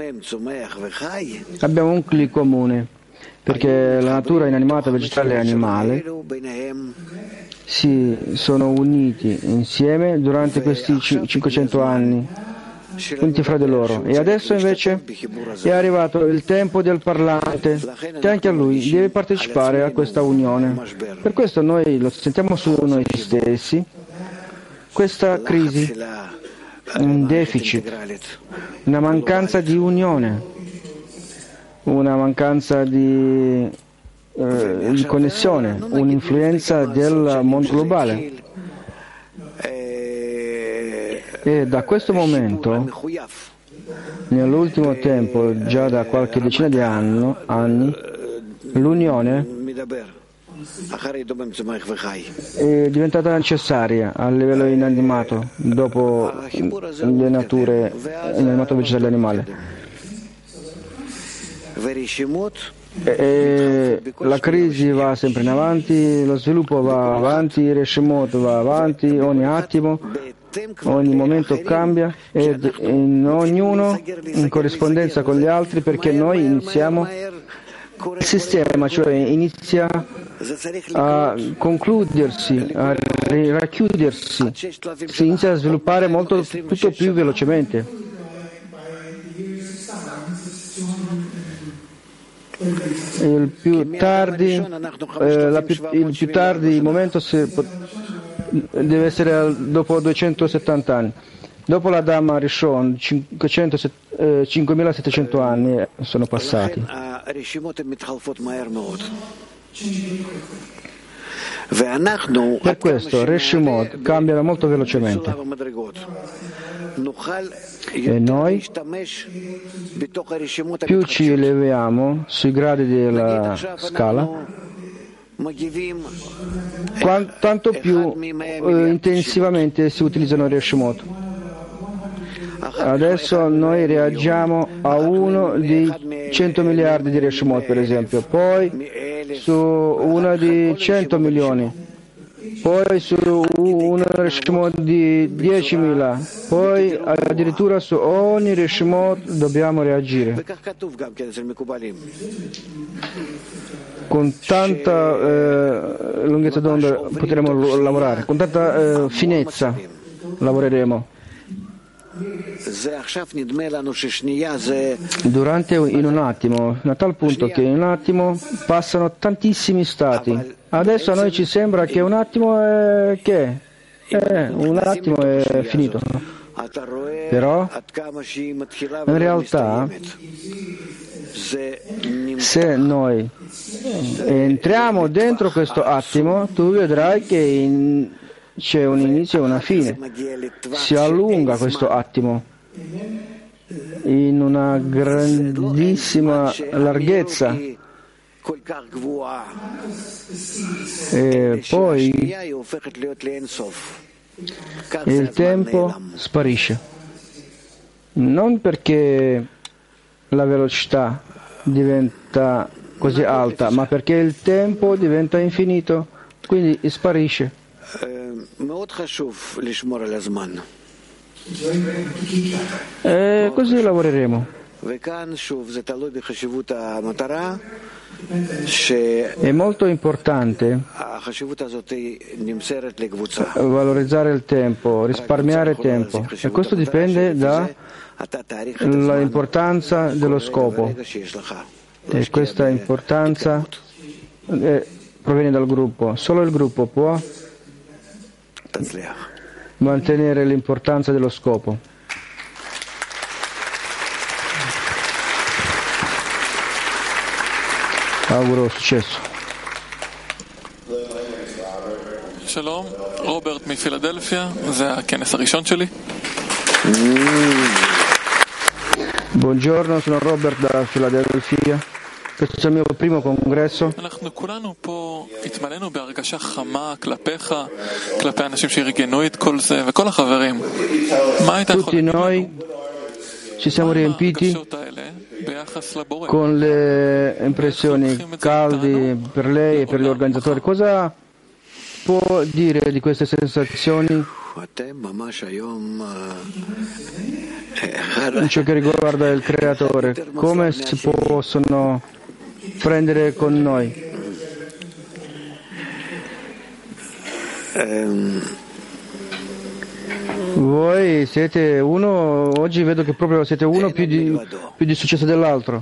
abbiamo un Kli comune, perché la natura inanimata, vegetale e animale si sono uniti insieme durante questi cinquecento anni, uniti fra di loro, e adesso invece è arrivato il tempo del parlante, che anche a lui deve partecipare a questa unione. Per questo noi lo sentiamo su noi stessi, questa crisi, un deficit, una mancanza di unione, una mancanza di, eh, di connessione, un'influenza del mondo globale. E da questo momento, nell'ultimo tempo, già da qualche decina di anno, anni, l'unione è diventata necessaria a livello inanimato, dopo le nature inanimato, vegetale e animale. E la crisi va sempre in avanti, lo sviluppo va avanti, il Reshimot va avanti ogni attimo, ogni momento cambia, ed in ognuno in corrispondenza con gli altri, perché noi iniziamo il sistema, cioè inizia a concludersi, a racchiudersi, si inizia a sviluppare molto, tutto più velocemente. Il più tardi, eh, la più, il più tardi il momento se, deve essere dopo duecentosettanta anni. Dopo la Dhamma Rishon, cinquemilasettecento anni sono passati. Per questo Reshimot cambiano molto velocemente e noi più ci eleviamo sui gradi della scala, tanto più eh, intensivamente si utilizzano i Reshimot. Adesso noi reagiamo a uno di cento miliardi di Reshimot, per esempio, poi su uno di cento milioni, poi su uno Reshimot di diecimila, poi addirittura su ogni Reshimot dobbiamo reagire con tanta eh, lunghezza d'onda, potremo lavorare con tanta eh, finezza, lavoreremo durante in un attimo, a tal punto che in un attimo passano tantissimi stati. Adesso a noi ci sembra che un attimo è che è, un attimo è finito, Però in realtà se noi entriamo dentro questo attimo, tu vedrai che in, c'è un inizio e una fine. Si allunga questo attimo in una grandissima larghezza e poi il tempo sparisce. Non perché la velocità diventa così alta, ma perché il tempo diventa infinito, quindi sparisce. E così lavoreremo. È molto importante valorizzare il tempo, risparmiare tempo, e questo dipende dall'importanza dello scopo, e questa importanza eh, proviene dal gruppo. Solo il gruppo può mantenere l'importanza dello scopo. Auguro successo. שלום, רוברט מפילדלפיה, זה הכנס הראשון שלי. Buongiorno, sono Robert da Filadelfia. Questo è il mio primo congresso. אנחנו כולנו פה התמלאנו בהרגשה חמה כלפיך, כלפי האנשים שארגנו את כל זה, וכל החברים. מה היית יכול Tutti noi ci siamo riempiti con le impressioni calde per lei e per gli organizzatori. Cosa può dire di queste sensazioni in ciò che riguarda il Creatore? Come si possono prendere con noi? Voi siete uno, oggi vedo che proprio siete uno più di, più di successo dell'altro.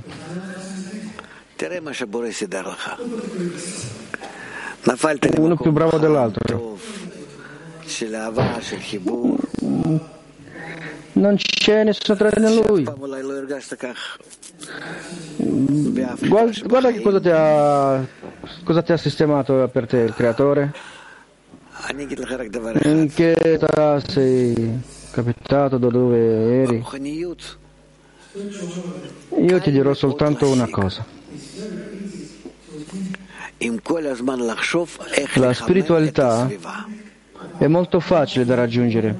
Uno più bravo dell'altro. Non c'è nessuno tranne lui. Guarda, guarda che cosa ti ha, cosa ti ha sistemato per te il Creatore. In che età sei capitato, da dove eri? Io ti dirò soltanto una cosa. La spiritualità è molto facile da raggiungere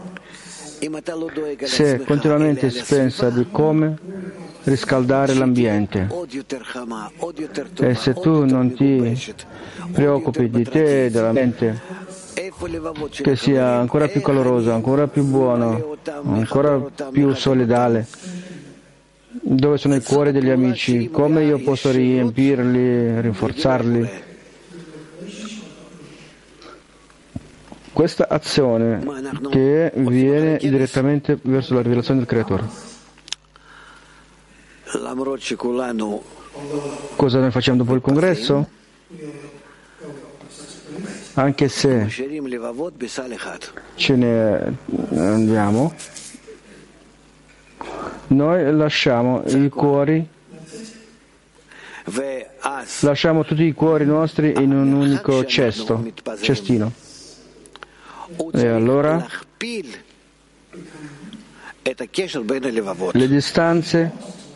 se continuamente si pensa di come riscaldare l'ambiente, e se tu non ti preoccupi di te e dell'ambiente, che sia ancora più caloroso, ancora più buono, ancora più solidale. Dove sono i cuori degli amici? Come io posso riempirli, rinforzarli? Questa azione che viene direttamente verso la rivelazione del Creatore. Cosa noi facciamo dopo il congresso? Anche se ce ne andiamo, noi lasciamo i cuori, lasciamo tutti i cuori nostri in un unico cesto, cestino. E allora le distanze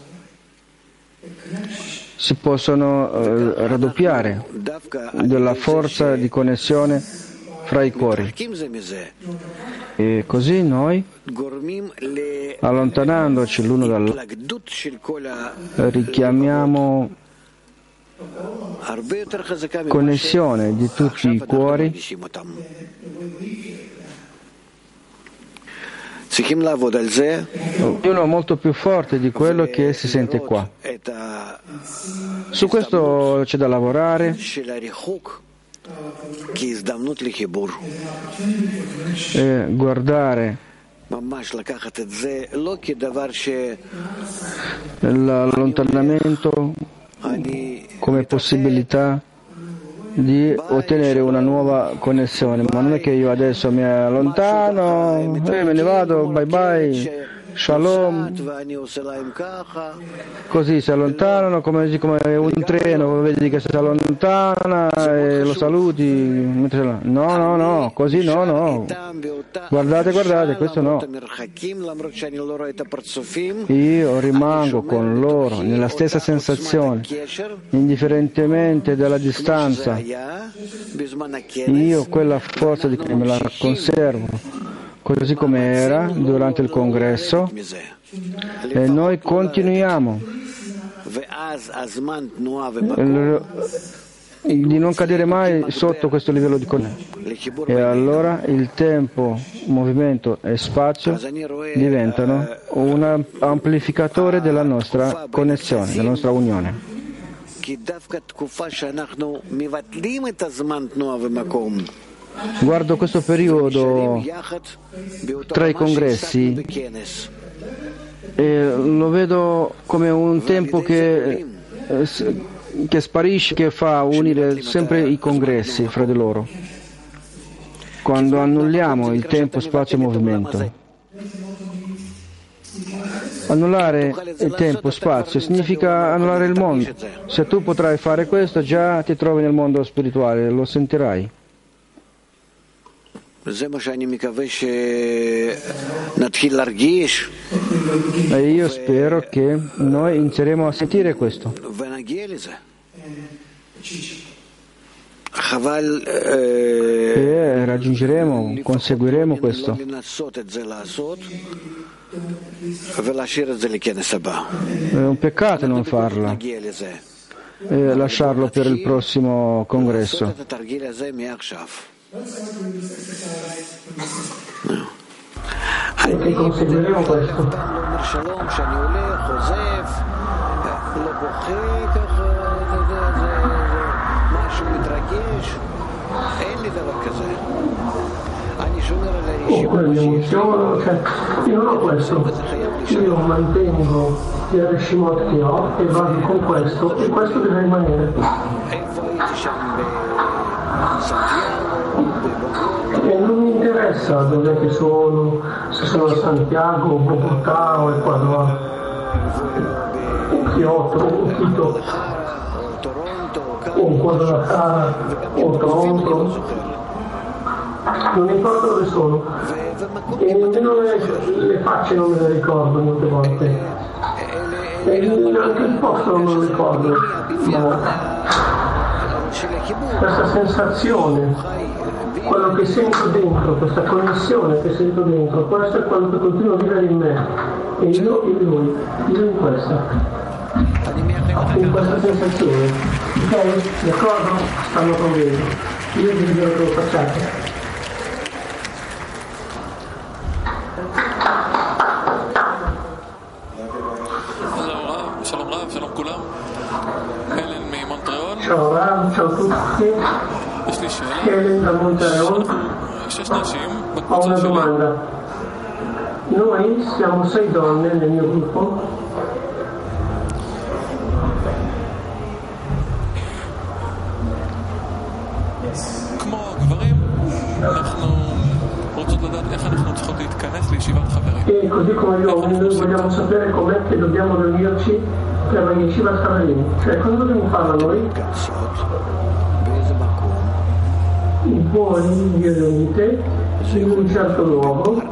si possono eh, raddoppiare della forza di connessione fra i cuori. E così noi, allontanandoci l'uno dall'altro, richiamiamo connessione di tutti i cuori. Uno molto più forte di quello che si sente qua. Su questo c'è da lavorare e guardare l'allontanamento come possibilità di ottenere una nuova connessione, ma non è che io adesso mi allontano, eh, me ne vado, bye bye, shalom, così si allontanano come, come un treno, vedi che si allontana e lo saluti, no, no, no, così no, no, guardate, guardate, questo no. Io rimango con loro nella stessa sensazione, indifferentemente dalla distanza, io quella forza di che me la conservo, così come era durante il congresso, e noi continuiamo di non cadere mai sotto questo livello di connessione. E allora il tempo, movimento e spazio diventano un amplificatore della nostra connessione, della nostra unione. Guardo questo periodo tra i congressi e lo vedo come un tempo che, che sparisce, che fa unire sempre i congressi fra di loro. Quando annulliamo il tempo, spazio e movimento. Annullare il tempo, spazio, significa annullare il mondo. Se tu potrai fare questo, già ti trovi nel mondo spirituale, lo sentirai. E io spero che noi inizieremo a sentire questo. E raggiungeremo, conseguiremo questo. È un peccato non farla e lasciarlo per il prossimo congresso. E conseguiremo questo. Oppure mi emoziono, cioè, io non ho questo, io mantengo il Reshimot che ho e vado con questo e questo deve rimanere. E non mi interessa dove che sono, se sono a Santiago, Bogotà o Ecuador, o Kyoto, o Quito, o Guadalajara, o Toronto. Non importa dove sono e nemmeno le, le facce non me le ricordo molte volte e anche il posto non me lo ricordo, ma questa sensazione, quello che sento dentro, questa connessione che sento dentro, questo è quello che continua a vivere in me e io in lui, io in questa in questa sensazione, ok? D'accordo? Stanno provvedendo, io vi dico che lo facciate. Ciao Rav, ciao a tutti. Helen da Montreal. Ho una domanda. Noi siamo sei donne nel mio gruppo. E così come gli uomini noi vogliamo sapere com'è che dobbiamo riunirci per la Yeshiva Chavarim, cioè cosa dobbiamo fare noi? Voi vi riunite in un certo luogo,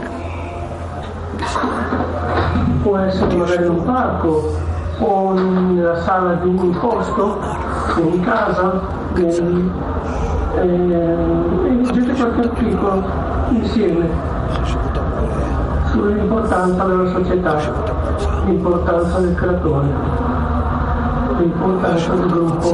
può essere magari in un parco o nella sala di un posto, in casa, in, eh, e leggete qualche articolo insieme sull'importanza della società, l'importanza del creatore, l'importanza del gruppo,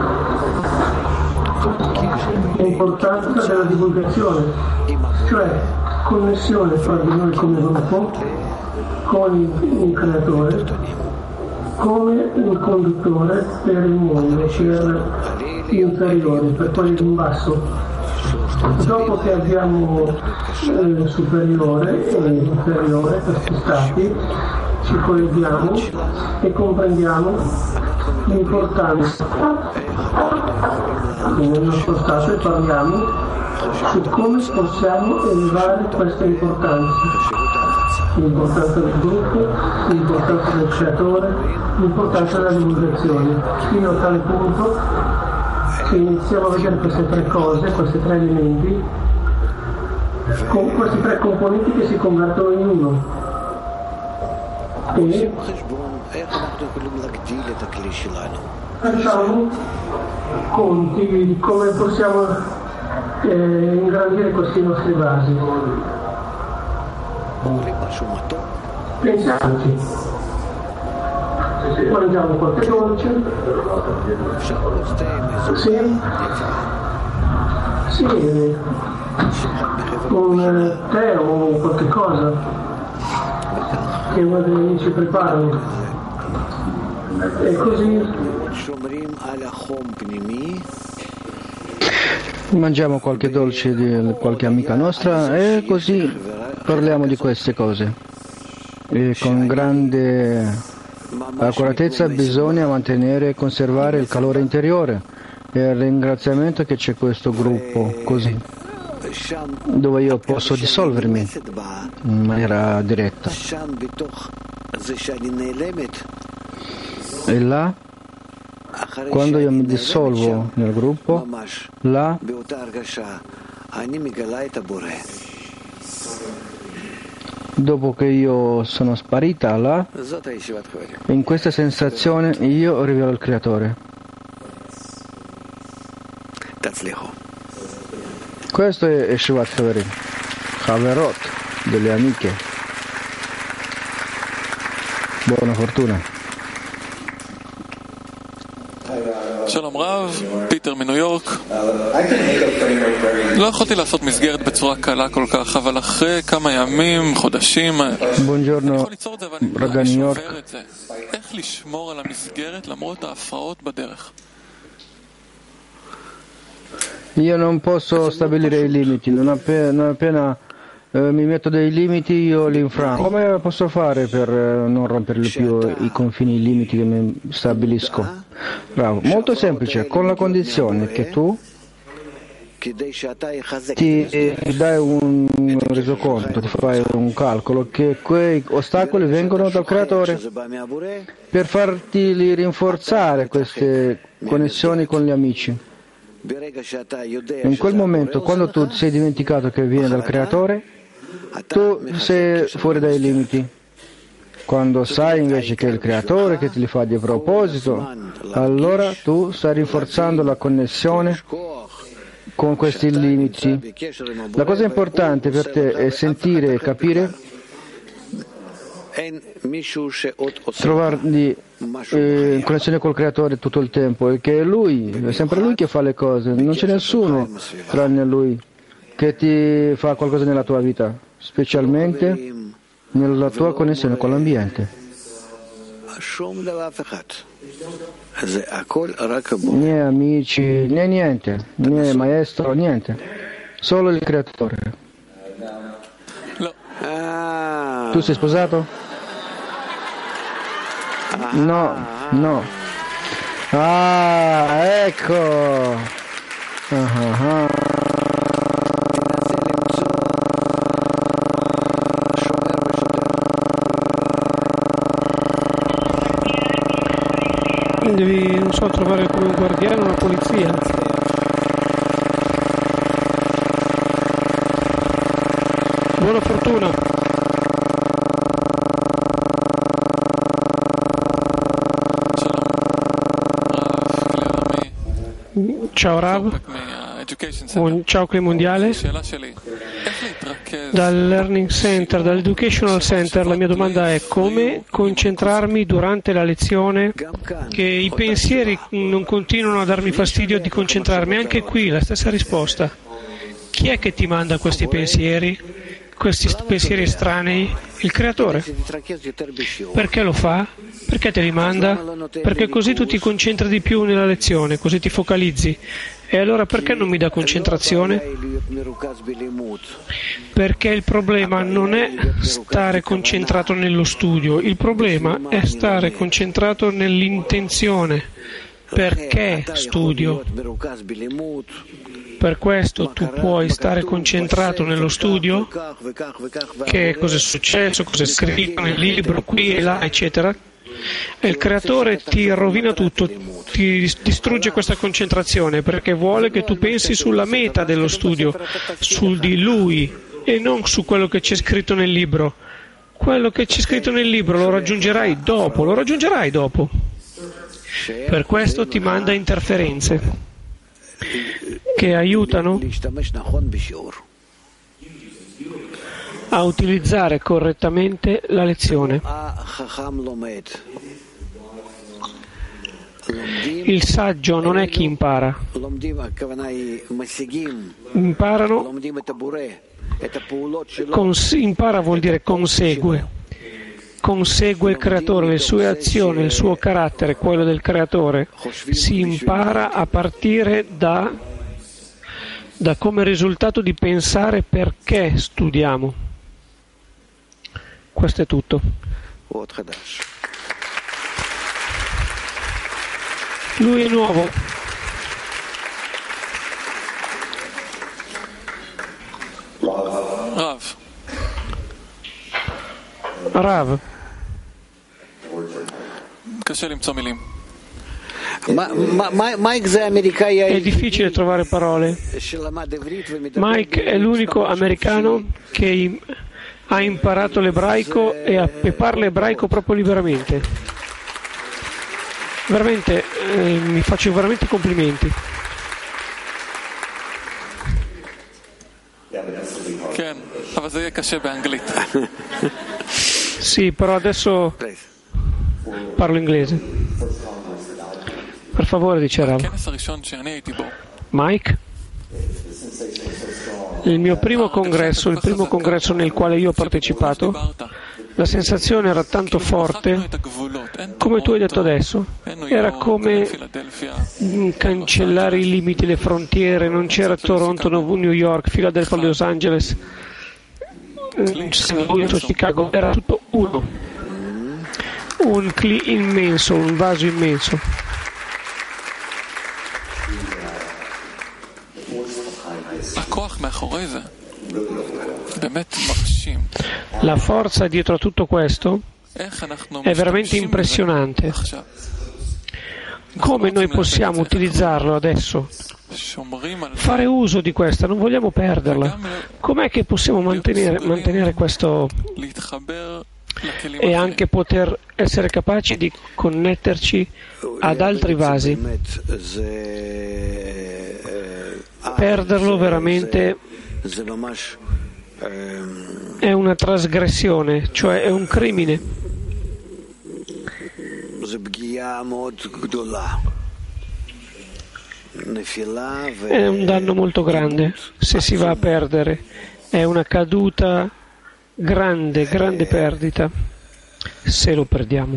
l'importanza della divulgazione, cioè connessione fra di noi come gruppo con il creatore come un conduttore per il mondo, per gli inferiori, per quelli in basso. Dopo che abbiamo eh, superiore e inferiore, questi stati, ci colleghiamo e comprendiamo l'importanza nel nostro stato, e parliamo su come possiamo elevare questa importanza, l'importanza del gruppo, l'importanza del creatore, l'importanza della divulgazione, fino a tale punto che iniziamo a vedere queste tre cose, questi tre elementi, con questi tre componenti che si convertono in uno. E facciamo conti di come possiamo eh, ingrandire questi nostri vasi. Pensiamoci. Mangiamo qualche dolce. Sì. Sì. Un tè o qualche cosa che uno degli amici preparano. E così mangiamo qualche dolce di qualche amica nostra e così parliamo di queste cose. E con grande accuratezza bisogna mantenere e conservare il calore interiore e il ringraziamento che c'è questo gruppo così, dove io posso dissolvermi in maniera diretta. E là, quando io mi dissolvo nel gruppo, là dopo che io sono sparita là, in questa sensazione io rivelo il Creatore. Questo è Yeshivat Haverim, Haverot, delle amiche. Buona fortuna. שלום רב, פיטר מניו יורק. לא יכולתי לעשות מסגרת בצורה קלה כל כך, אבל אחרי כמה ימים, חודשים, אני יכול ליצור את זה ואני אולי שובר את זה. איך לשמור על המסגרת למרות ההפרעות בדרך? Io non posso stabilire i limiti, non appena, non appena eh, mi metto dei limiti io li infrango. Come posso fare per eh, non rompere più i confini, i limiti che mi stabilisco? Bravo, molto semplice, con la condizione che tu ti dai un resoconto, ti fai un calcolo che quei ostacoli vengono dal Creatore per farti rinforzare queste connessioni con gli amici. In quel momento, quando tu sei dimenticato che viene dal Creatore, tu sei fuori dai limiti. Quando sai invece che è il Creatore che te li fa di proposito, allora tu stai rinforzando la connessione con questi limiti. La cosa importante per te è sentire e capire, trovarli eh, in connessione col Creatore tutto il tempo, e che è Lui, è sempre Lui che fa le cose, non c'è nessuno tranne Lui che ti fa qualcosa nella tua vita, specialmente nella tua connessione con l'ambiente. Né amici, né niente, né maestro, niente, solo il Creatore. Tu sei sposato? No, no. Ah, ecco. Ah, ah. Devi, non so, trovare come un guardiano, una polizia. Buona fortuna. Ciao Rav. Ciao Cli Mondiale. Dal Learning Center, dall'Educational Center, la mia domanda è: come concentrarmi durante la lezione, che i pensieri non continuano a darmi fastidio di concentrarmi? Anche qui la stessa risposta. Chi è che ti manda questi pensieri, questi pensieri estranei? Il Creatore. Perché lo fa? Perché te li manda? Perché così tu ti concentri di più nella lezione, così ti focalizzi. E allora perché non mi dà concentrazione? Perché il problema non è stare concentrato nello studio, il problema è stare concentrato nell'intenzione, perché studio. Per questo tu puoi stare concentrato nello studio, che cosa è successo, cosa è scritto nel libro, qui e là, eccetera. E il creatore ti rovina tutto, ti distrugge questa concentrazione perché vuole che tu pensi sulla meta dello studio, su di lui e non su quello che c'è scritto nel libro. Quello che c'è scritto nel libro lo raggiungerai dopo, lo raggiungerai dopo. Per questo ti manda interferenze che aiutano a utilizzare correttamente la lezione. Il saggio non è chi impara. Imparano, cons- impara vuol dire consegue. Consegue il creatore, le sue azioni, il suo carattere, quello del creatore. Si impara a partire da, da come risultato di pensare perché studiamo. Questo è tutto. Lui è nuovo. Rav. Rav. קשה למצוא מילים. È difficile trovare parole. Mike è l'unico americano che ha imparato l'ebraico e, a, e parla ebraico proprio liberamente. Veramente, eh, mi faccio veramente complimenti. כן, אבל זה יהיה קשה באנגלית. Sì, però adesso parlo inglese. Per favore, dice Rav. Mike? Il mio primo congresso, il primo congresso nel quale io ho partecipato, la sensazione era tanto forte, come tu hai detto adesso, era come cancellare i limiti, le frontiere, non c'era Toronto, New York, Philadelphia, Los Angeles, Chicago, era tutto uno, un cli immenso, un vaso immenso. La forza dietro a tutto questo è veramente impressionante. Come noi possiamo utilizzarlo adesso? Fare uso di questa, non vogliamo perderla. Com'è che possiamo mantenere, mantenere questo e anche poter essere capaci di connetterci ad altri vasi? Perderlo veramente è una trasgressione, cioè è un crimine. È un danno molto grande se si va a perdere, è una caduta grande, grande perdita se lo perdiamo.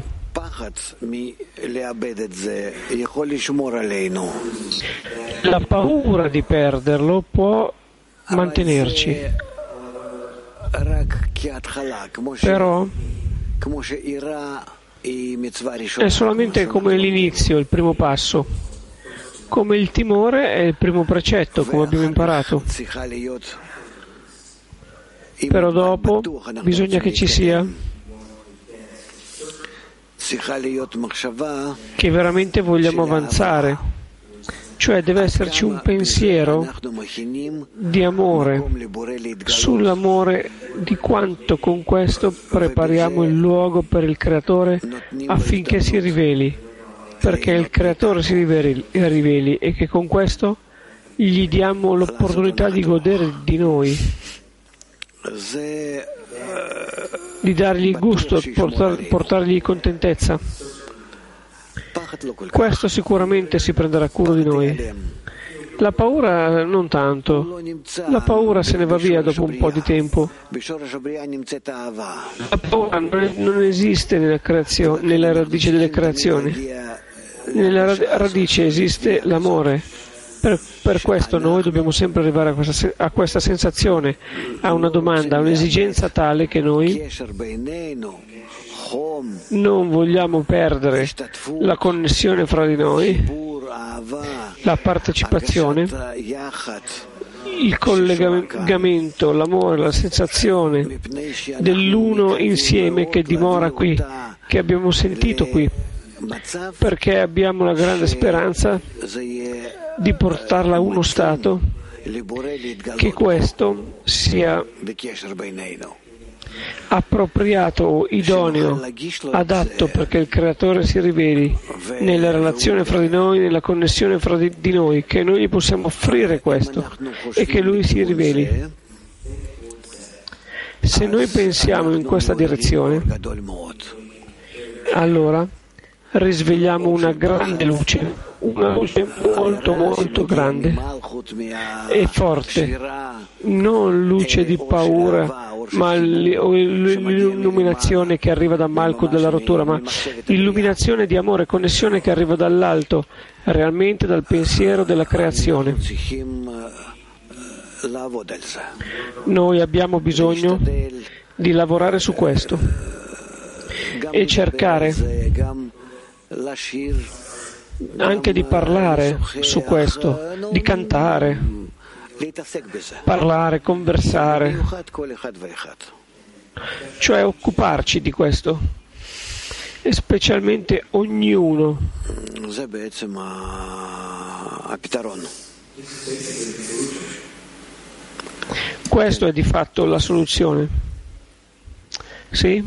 La paura di perderlo può mantenerci, però è solamente come l'inizio, il primo passo, come il timore è il primo precetto, come abbiamo imparato. Però dopo bisogna che ci sia, che veramente vogliamo avanzare, cioè deve esserci un pensiero di amore, sull'amore di quanto con questo prepariamo il luogo per il Creatore affinché si riveli, perché il Creatore si riveli, riveli e che con questo gli diamo l'opportunità di godere di noi, di dargli il gusto, portar, portargli contentezza. Questo sicuramente si prenderà cura di noi. La paura non tanto, la paura se ne va via dopo un po' di tempo. La paura non esiste nella, creazione, nella radice delle creazioni, nella radice esiste l'amore. Per, per questo noi dobbiamo sempre arrivare a questa, a questa sensazione, a una domanda, a un'esigenza tale che noi non vogliamo perdere la connessione fra di noi la partecipazione, il collegamento, l'amore, la sensazione dell'uno insieme che dimora qui, che abbiamo sentito qui, perché abbiamo la grande speranza di portarla a uno stato, che questo sia appropriato, idoneo, adatto perché il Creatore si riveli nella relazione fra di noi, nella connessione fra di, di noi, che noi gli possiamo offrire questo e che Lui si riveli. Se noi pensiamo in questa direzione, allora risvegliamo una grande luce, una luce molto molto grande e forte, non luce di paura, ma l'illuminazione che arriva da Malkut della rottura, ma illuminazione di amore, connessione che arriva dall'alto, realmente dal pensiero della creazione. Noi abbiamo bisogno di lavorare su questo e cercare anche di parlare su questo, di cantare, parlare, conversare, cioè occuparci di questo, e specialmente ognuno. Questo è di fatto la soluzione. Sì?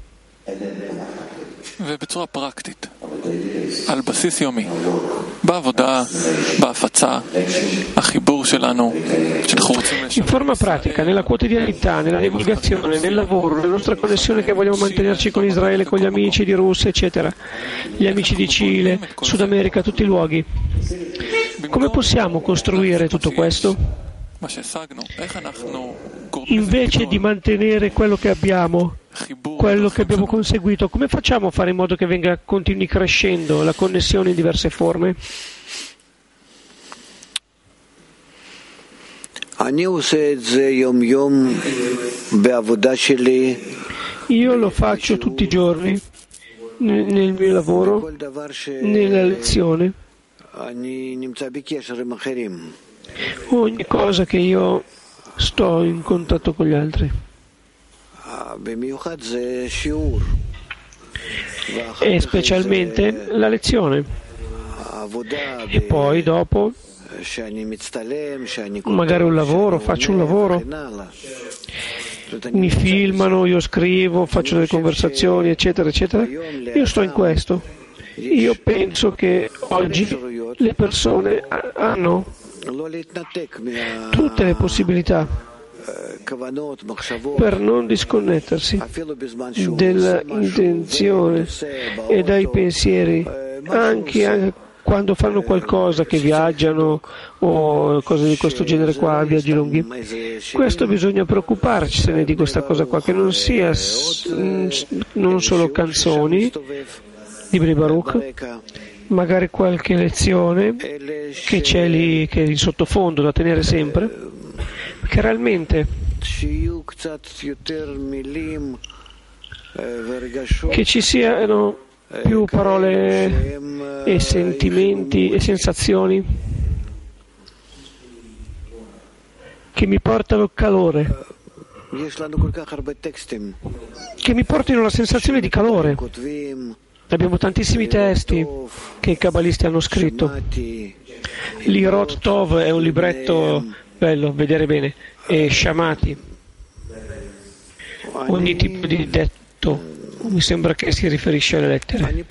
ובצורה פרקטית, על בסיס יומי, בעבודה, בהפצה, החיבור שלנו, שאנחנו רוצים לשמר. In forma pratica, nella quotidianità, nella divulgazione, nel lavoro, nella nostra connessione che vogliamo mantenerci con Israele, con gli amici di Russia, eccetera, gli amici di Cile, Sud America, tutti i luoghi. Come possiamo costruire tutto questo? Invece di mantenere quello che abbiamo, quello che abbiamo conseguito, come facciamo a fare in modo che venga, continui crescendo la connessione in diverse forme? Io lo faccio tutti i giorni nel mio lavoro, nella lezione. Ogni cosa che io sto in contatto con gli altri. E specialmente la lezione. E poi dopo magari un lavoro, faccio un lavoro, mi filmano, io scrivo, faccio delle conversazioni, eccetera, eccetera. Io sto in questo. Io penso che oggi le persone hanno tutte le possibilità per non disconnettersi dall'intenzione e dai pensieri, anche, anche quando fanno qualcosa, che viaggiano o cose di questo genere qua, viaggi lunghi. Questo bisogna preoccuparcene di questa cosa qua, che non sia non solo canzoni, libri Baruch, magari qualche lezione che c'è lì, che è in sottofondo da tenere sempre, perché realmente che ci siano più parole e sentimenti e sensazioni che mi portano calore, che mi portino la sensazione di calore. Abbiamo tantissimi testi che i cabalisti hanno scritto. L'Irot Tov è un libretto bello, vedere bene, e Shamati, ogni tipo di detto, mi sembra che si riferisce alle lettere.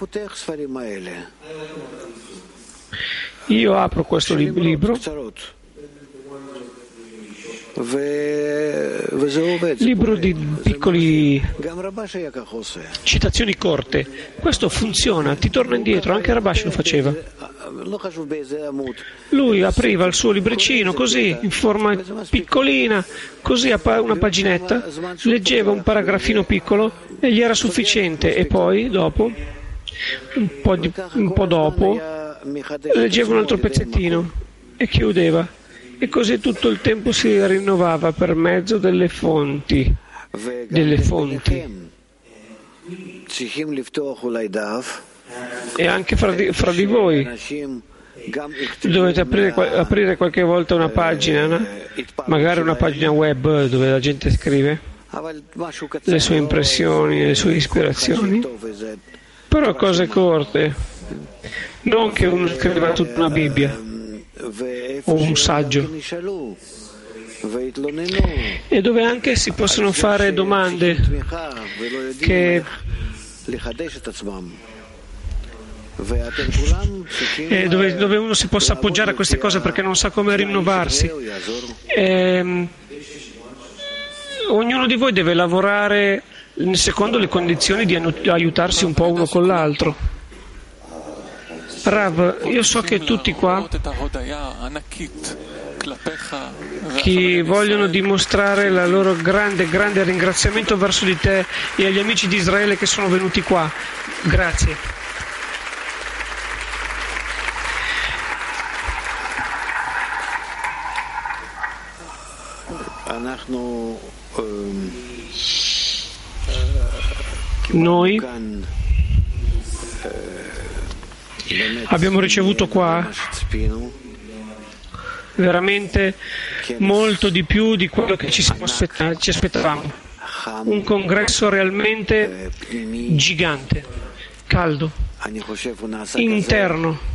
Io apro questo lib- libro, libro di piccoli citazioni corte. Questo funziona, ti torna indietro, anche Rabash lo faceva. Lui apriva il suo libricino così, in forma piccolina, così a una paginetta, leggeva un paragrafino piccolo e gli era sufficiente, e poi dopo, un po', di, un po' dopo, leggeva un altro pezzettino e chiudeva. E così tutto il tempo si rinnovava per mezzo delle fonti, delle fonti. E anche fra di, fra di voi Dovete aprire, aprire qualche volta una pagina, no? Magari una pagina web dove la gente scrive le sue impressioni, le sue ispirazioni, però cose corte, non che uno scriva tutta una Bibbia o un saggio, e dove anche si possono fare domande che e dove, dove uno si possa appoggiare a queste cose perché non sa come rinnovarsi. E, ognuno di voi deve lavorare secondo le condizioni di aiutarsi un po' uno con l'altro. Rav, io so che tutti qua che vogliono dimostrare il loro grande, grande ringraziamento verso di te e agli amici di Israele che sono venuti qua. Grazie. Noi abbiamo ricevuto qua veramente molto di più di quello che ci, aspetta- ci aspettavamo. Un congresso realmente gigante, caldo, interno.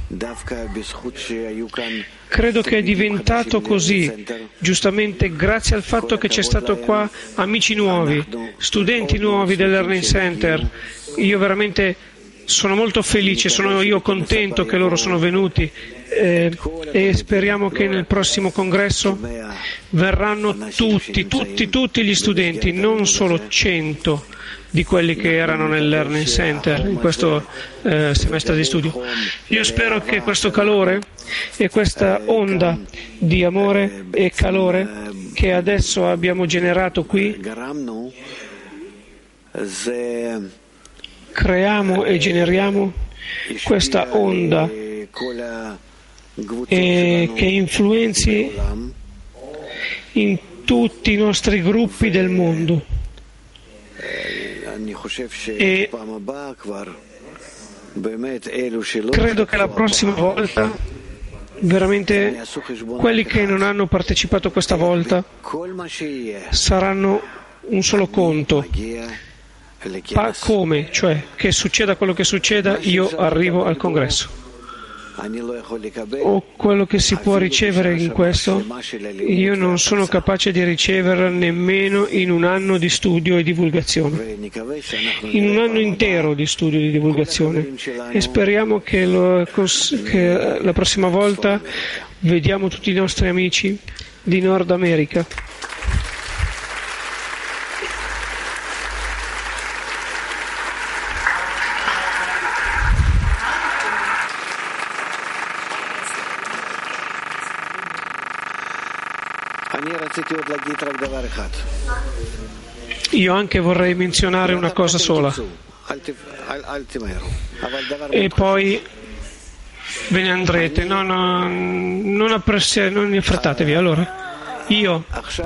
Credo che è diventato così, giustamente grazie al fatto che c'è stato qua amici nuovi, studenti nuovi del Learning Center. Io veramente sono molto felice, sono io contento che loro sono venuti eh, e speriamo che nel prossimo congresso verranno tutti, tutti, tutti gli studenti, non solo cento di quelli che erano nel Learning Center in questo eh, semestre di studio. Io spero che questo calore e questa onda di amore e calore che adesso abbiamo generato qui, creiamo e generiamo questa onda e che influenzi in tutti i nostri gruppi del mondo. E credo che la prossima volta veramente quelli che non hanno partecipato questa volta saranno un solo conto. Pa- come? Cioè che succeda quello che succeda, io arrivo al congresso. O quello che si può ricevere in questo, io non sono capace di ricevere nemmeno in un anno di studio e divulgazione, in un anno intero di studio e di divulgazione, e speriamo che, lo, che la prossima volta vediamo tutti i nostri amici di Nord America. Io anche vorrei menzionare una cosa sola e poi ve ne andrete. No, no, non, appress- non affrettatevi. Allora, io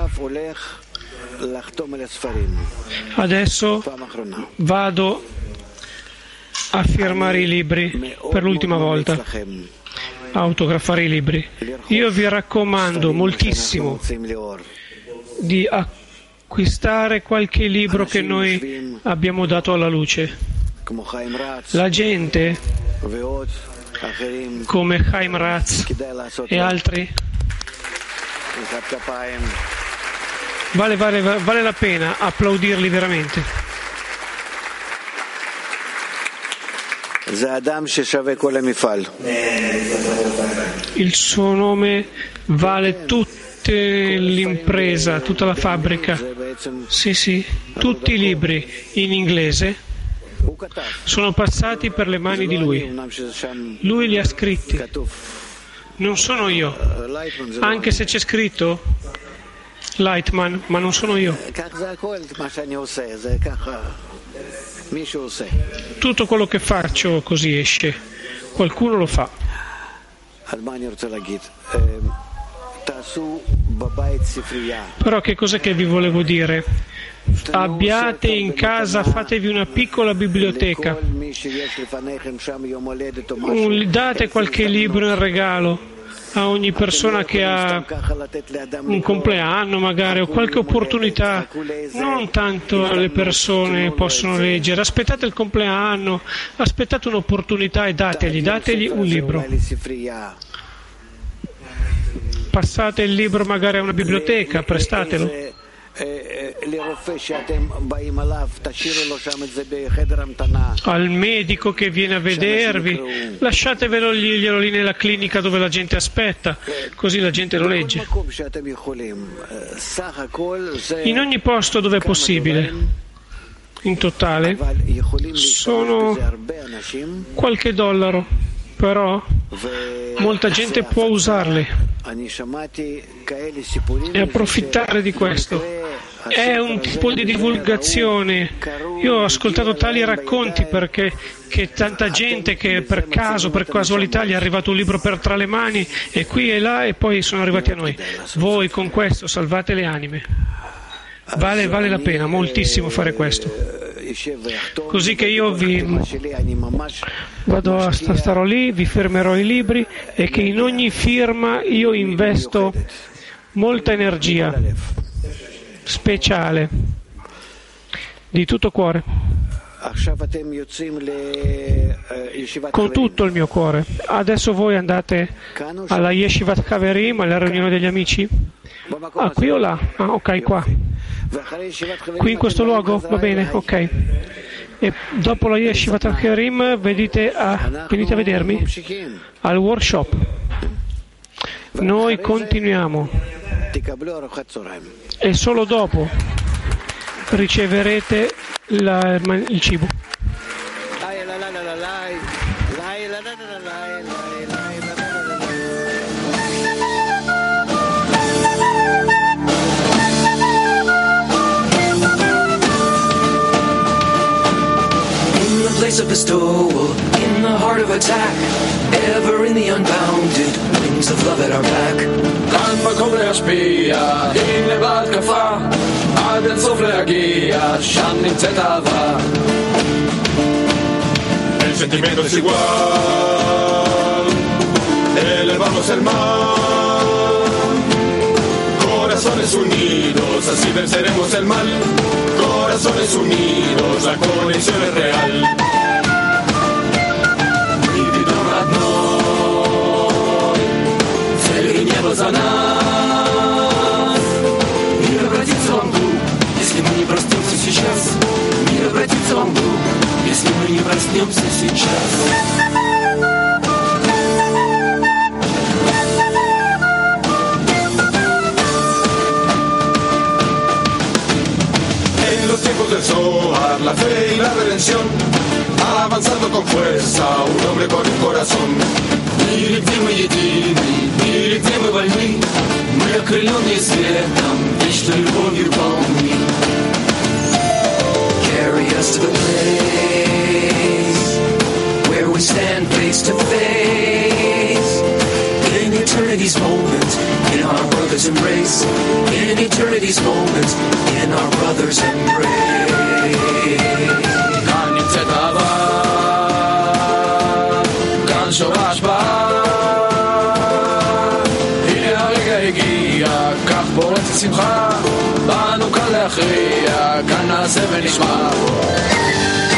adesso vado a firmare i libri per l'ultima volta, a autografare i libri. Io vi raccomando moltissimo di acquistare qualche libro che noi abbiamo dato alla luce. La gente come Chaim Ratz e altri vale, vale, vale la pena applaudirli veramente. Il suo nome vale tutta l'impresa, tutta la fabbrica. Sì, sì, tutti i libri in inglese sono passati per le mani di lui. Lui li ha scritti. Non sono io, anche se c'è scritto Lightman, ma non sono io. Tutto quello che faccio così esce, qualcuno lo fa. Però che cos'è che vi volevo dire? Abbiate in casa, fatevi una piccola biblioteca, date qualche libro in regalo a ogni persona che ha un compleanno magari o qualche opportunità. Non tanto le persone possono leggere, aspettate il compleanno, aspettate un'opportunità e dategli, dategli un libro. Passate il libro magari a una biblioteca, prestatelo. Al medico che viene a vedervi, lasciatevelo lì, glielo lì nella clinica dove la gente aspetta, così la gente lo legge. In ogni posto dove è possibile. In totale sono qualche dollaro, però molta gente può usarli e approfittare di questo. È un tipo di divulgazione. Io ho ascoltato tali racconti perché che tanta gente che per caso, per casualità gli è arrivato un libro per tra le mani e qui e là e poi sono arrivati a noi. Voi con questo salvate le anime. Vale, vale la pena moltissimo fare questo. Così che io vi vado a starò lì, vi firmerò i libri e che in ogni firma io investo molta energia speciale di tutto cuore, con tutto il mio cuore. Adesso voi andate alla Yeshivat Haverim, alla riunione degli amici? Ah, qui o là? Ah, ok, qua. Qui in questo luogo? Va bene, ok. E dopo la Yeshivat Haverim venite a, venite a vedermi al workshop. Noi continuiamo e solo dopo riceverete la, il cibo. Place of bestowal, in the heart of attack, ever in the unbounded wings of love at our back. כאן מקום להשפיע, הנה בהתקפה, עד אין סוף להגיע, שם נמצאת אהבה. El sentimiento es igual, elevamos el mal, corazones unidos, así venceremos el mal. Corazones unidos, la conexión es real. За нас. Мир обратится во мглу, если мы не проснемся сейчас. Мир обратится во мглу, если мы не проснемся сейчас. En los tiempos del Zohar, la fe y la redención, avanzando con fuerza, un hombre con un corazón. Мир, где мы едины, мир, где мы вольны, мы окрыленные светом, вечно любовью полны. Carry us to the place where we stand face to face. In eternity's moment, in our brother's embrace. In eternity's moment, in our brother's embrace. כאן נמצאת אהבה, כאן שורש בה. כך פורצת שמחה, באנו כאן להכריע, כאן נעשה ונשמע.